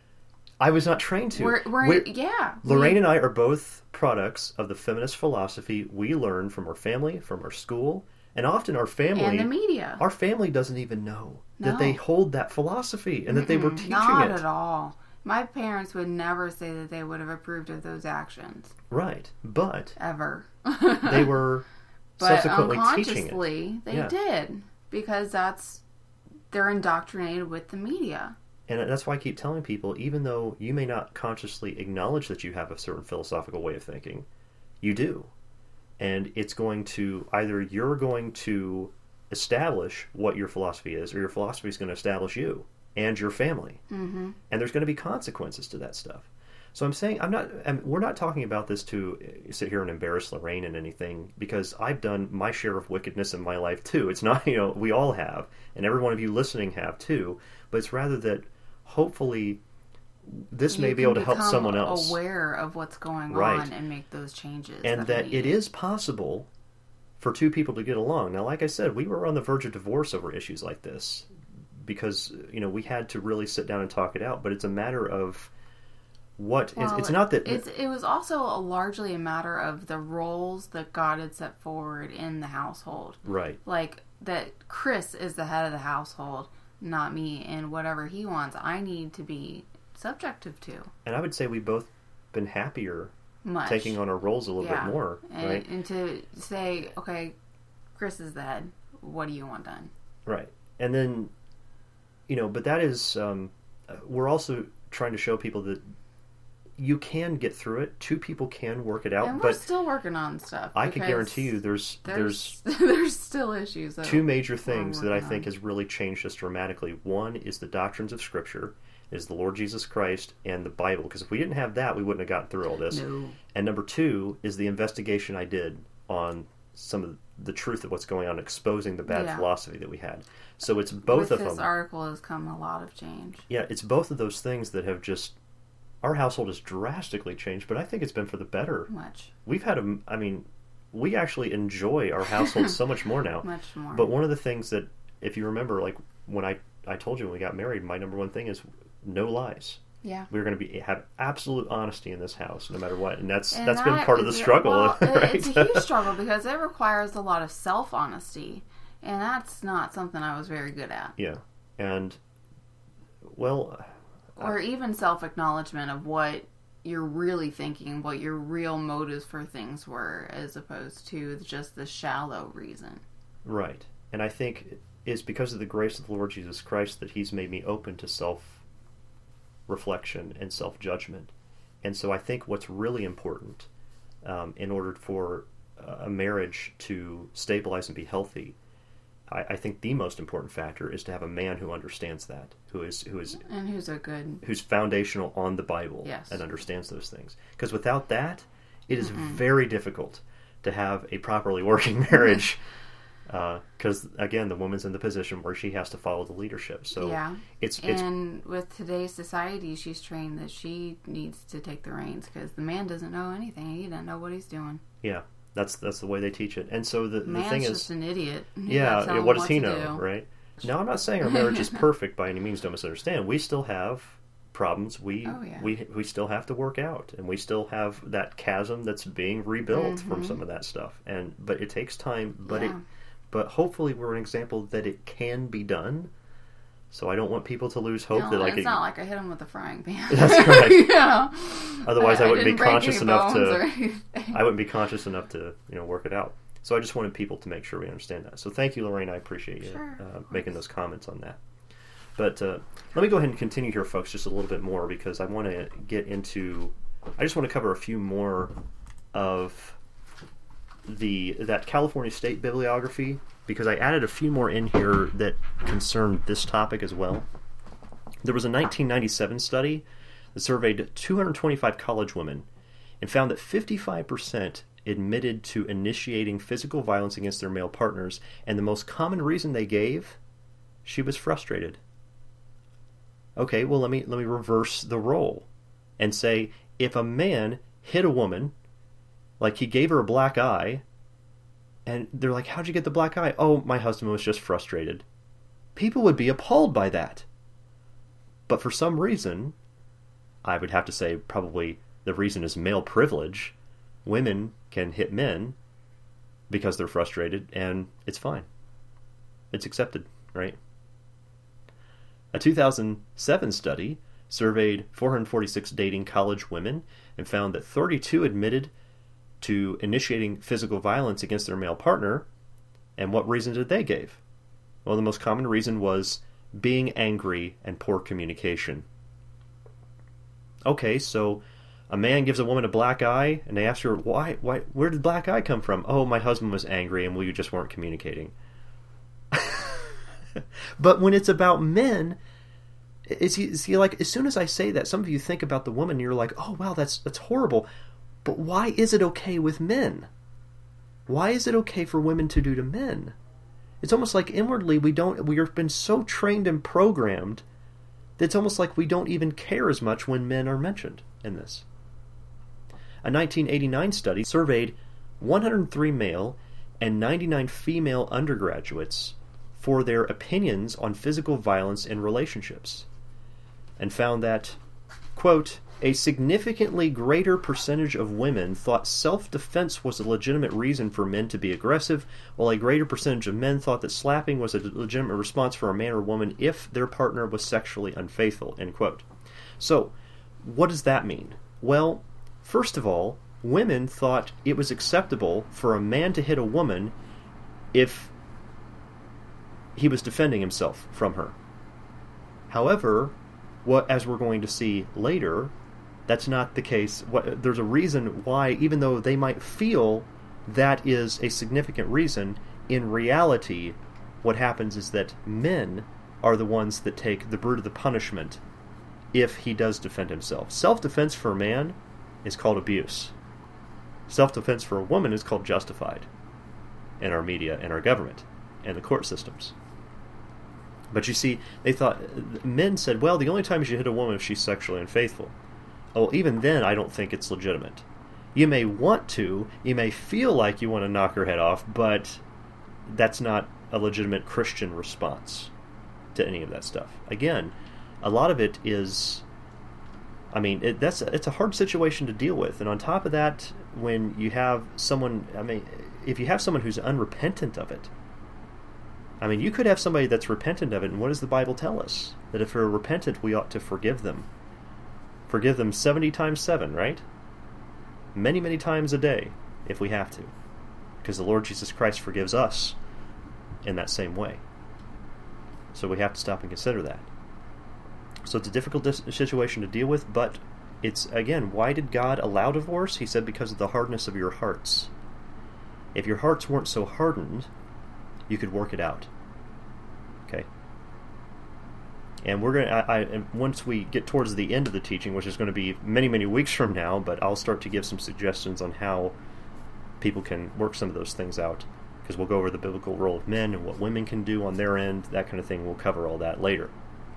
I was not trained to. Lorraine and I are both products of the feminist philosophy we learned from our family, from our school, and often our family... And the media. Our family doesn't even know that they hold that philosophy and that they were teaching not it. Not at all. My parents would never say that they would have approved of those actions. Right, but... Ever. They were subsequently teaching it. But unconsciously, they did. Because they're indoctrinated with the media. And that's why I keep telling people, even though you may not consciously acknowledge that you have a certain philosophical way of thinking, you do. And it's going to, either you're going to establish what your philosophy is, or your philosophy is going to establish you and your family. Mm-hmm. And there's going to be consequences to that stuff. So I'm saying, we're not talking about this to sit here and embarrass Lorraine in anything, because I've done my share of wickedness in my life too. It's not, you know, we all have, and every one of you listening have too, but it's rather that hopefully this may be able to help someone else aware of what's going on and make those changes. And that it is possible for two people to get along. Now, like I said, we were on the verge of divorce over issues like this because, you know, we had to really sit down and talk it out. But it's a matter of it's not that... It was also largely a matter of the roles that God had set forward in the household. Right. Like, that Chris is the head of the household, not me, and whatever he wants, I need to be subjective to. And I would say we've both been happier taking on our roles a little bit more. Right? And to say, okay, Chris is the head, what do you want done? Right. And then, you know, but that is, we're also trying to show people that you can get through it. Two people can work it out. And we're still working on stuff. I can guarantee you there's there's still issues. Two major things that I think has really changed us dramatically. One is the doctrines of Scripture, is the Lord Jesus Christ and the Bible. Because if we didn't have that, we wouldn't have gotten through all this. No. And number two is the investigation I did on some of the truth of what's going on, exposing the bad Yeah. philosophy that we had. So it's both With of this them. article has come a lot of change. Yeah, it's both of those things that have just, our household has drastically changed, but I think it's been for the better. Much. We've had we actually enjoy our household so much more now. Much more. But one of the things that, if you remember, like when I told you when we got married, my number one thing is no lies. Yeah. We're going to have absolute honesty in this house, no matter what, and that's And been that part of the is- struggle, well, right? It's a huge struggle because it requires a lot of self-honesty, and that's not something I was very good at. Yeah, and well, Or even self-acknowledgement of what you're really thinking, what your real motives for things were, as opposed to just the shallow reason. right. And I think it's because of the grace of the Lord Jesus Christ that He's made me open to self-reflection and self-judgment. And so I think what's really important in order for a marriage to stabilize and be healthy, I think the most important factor is to have a man who understands that, who's And who's foundational on the Bible Yes. and understands those things. Because without that, it is very difficult to have a properly working marriage. Because again, the woman's in the position where she has to follow the leadership. So yeah. it's And with today's society, she's trained that she needs to take the reins because the man doesn't know anything. He doesn't know what he's doing. yeah, that's the way they teach it. And so the Man's thing just is, an idiot. You gotta yeah, tell him what does he to know, do. right? Now, I'm not saying our marriage is perfect by any means. Don't misunderstand. We still have problems. We still have to work out, and we still have that chasm that's being rebuilt from some of that stuff. But it takes time. But hopefully, we're an example that it can be done. So I don't want people to lose hope that it's not like I hit him with a frying pan. That's right. Yeah. Otherwise, I wouldn't be didn't break conscious any enough bones or to. anything. I wouldn't be conscious enough to work it out. So I just wanted people to make sure we understand that. So thank you, Lorraine. I appreciate you Sure, making those comments on that. But let me go ahead and continue here, folks, just a little bit more because I want to get into. I just want to cover a few more of that California State bibliography because I added a few more in here that concerned this topic as well. There was a 1997 study that surveyed 225 college women and found that 55% admitted to initiating physical violence against their male partners, and the most common reason they gave, she was frustrated. Okay, well let me reverse the role and say if a man hit a woman, like he gave her a black eye, and they're like, how'd you get the black eye? Oh, my husband was just frustrated. People would be appalled by that. But for some reason, I would have to say probably the reason is male privilege. Women can hit men because they're frustrated, and it's fine. It's accepted, right? A 2007 study surveyed 446 dating college women and found that 32 admitted to initiating physical violence against their male partner. And what reason did they give? Well, the most common reason was being angry and poor communication. Okay, so a man gives a woman a black eye, and they ask her, why, where did the black eye come from? Oh, my husband was angry, and we just weren't communicating. But when it's about men, see, like, as soon as I say that, some of you think about the woman, and you're like, oh, wow, that's horrible. But why is it okay with men? Why is it okay for women to do to men? It's almost like inwardly we have been so trained and programmed that it's almost like we don't even care as much when men are mentioned in this. A 1989 study surveyed 103 male and 99 female undergraduates for their opinions on physical violence in relationships and found that, quote, a significantly greater percentage of women thought self-defense was a legitimate reason for men to be aggressive, while a greater percentage of men thought that slapping was a legitimate response for a man or woman if their partner was sexually unfaithful, end quote. So, what does that mean? Well, first of all, women thought it was acceptable for a man to hit a woman if he was defending himself from her. However, as we're going to see later, that's not the case. There's a reason why, even though they might feel that is a significant reason, in reality, what happens is that men are the ones that take the brunt of the punishment if he does defend himself. Self-defense for a man is called abuse. Self-defense for a woman is called justified. and our media and our government and the court systems. But you see, they thought, men said, well, the only time you should hit a woman if she's sexually unfaithful. Oh, even then, I don't think it's legitimate. You may want to, you may feel like you want to knock her head off, but that's not a legitimate Christian response to any of that stuff. Again, a lot of it is, I mean, it's a hard situation to deal with. And on top of that, when you have someone, I mean, if you have someone who's unrepentant of it, I mean, you could have somebody that's repentant of it, and what does the Bible tell us? That if they're repentant, we ought to forgive them. Forgive them 70 times 7, right? Many, many times a day, if we have to. Because the Lord Jesus Christ forgives us in that same way. So we have to stop and consider that. So it's a difficult situation to deal with, but it's, again, why did God allow divorce? He said because of the hardness of your hearts. If your hearts weren't so hardened, you could work it out. Okay? And we're going to, once we get towards the end of the teaching, which is going to be many, many weeks from now, but I'll start to give some suggestions on how people can work some of those things out. Because we'll go over the biblical role of men and what women can do on their end, that kind of thing. We'll cover all that later.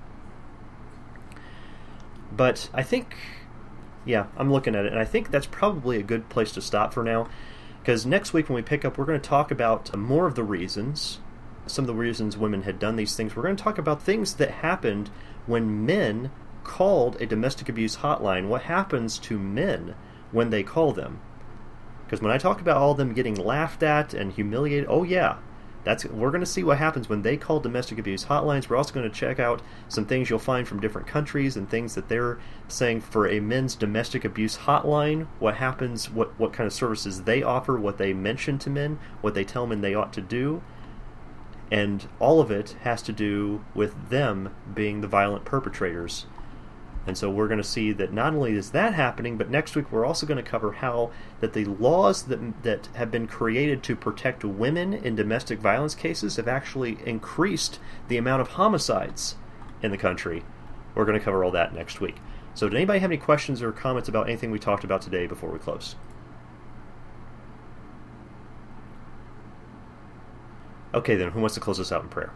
But I think, yeah, I'm looking at it, and I think that's probably a good place to stop for now. Because next week when we pick up, we're going to talk about more of the reasons, some of the reasons women had done these things. We're going to talk about things that happened when men called a domestic abuse hotline. What happens to men when they call them? Because when I talk about all of them getting laughed at and humiliated, oh yeah, we're going to see what happens when they call domestic abuse hotlines. We're also going to check out some things you'll find from different countries and things that they're saying for a men's domestic abuse hotline. What happens, what kind of services they offer, what they mention to men, what they tell men they ought to do. And all of it has to do with them being the violent perpetrators. And so we're going to see that not only is that happening, but next week we're also going to cover how that the laws that have been created to protect women in domestic violence cases have actually increased the amount of homicides in the country. We're going to cover all that next week. So did anybody have any questions or comments about anything we talked about today before we close? Okay then, who wants to close us out in prayer?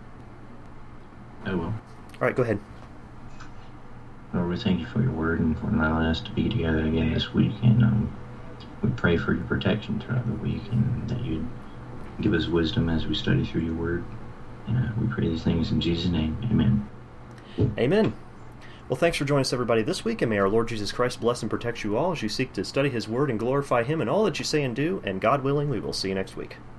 I will. All right, go ahead. Lord, we thank you for your word and for allowing us to be together again this week. And we pray for your protection throughout the week and that you'd give us wisdom as we study through your word. And we pray these things in Jesus' name. Amen. Amen. Well, thanks for joining us, everybody, this week. And may our Lord Jesus Christ bless and protect you all as you seek to study his word and glorify him in all that you say and do. And God willing, we will see you next week.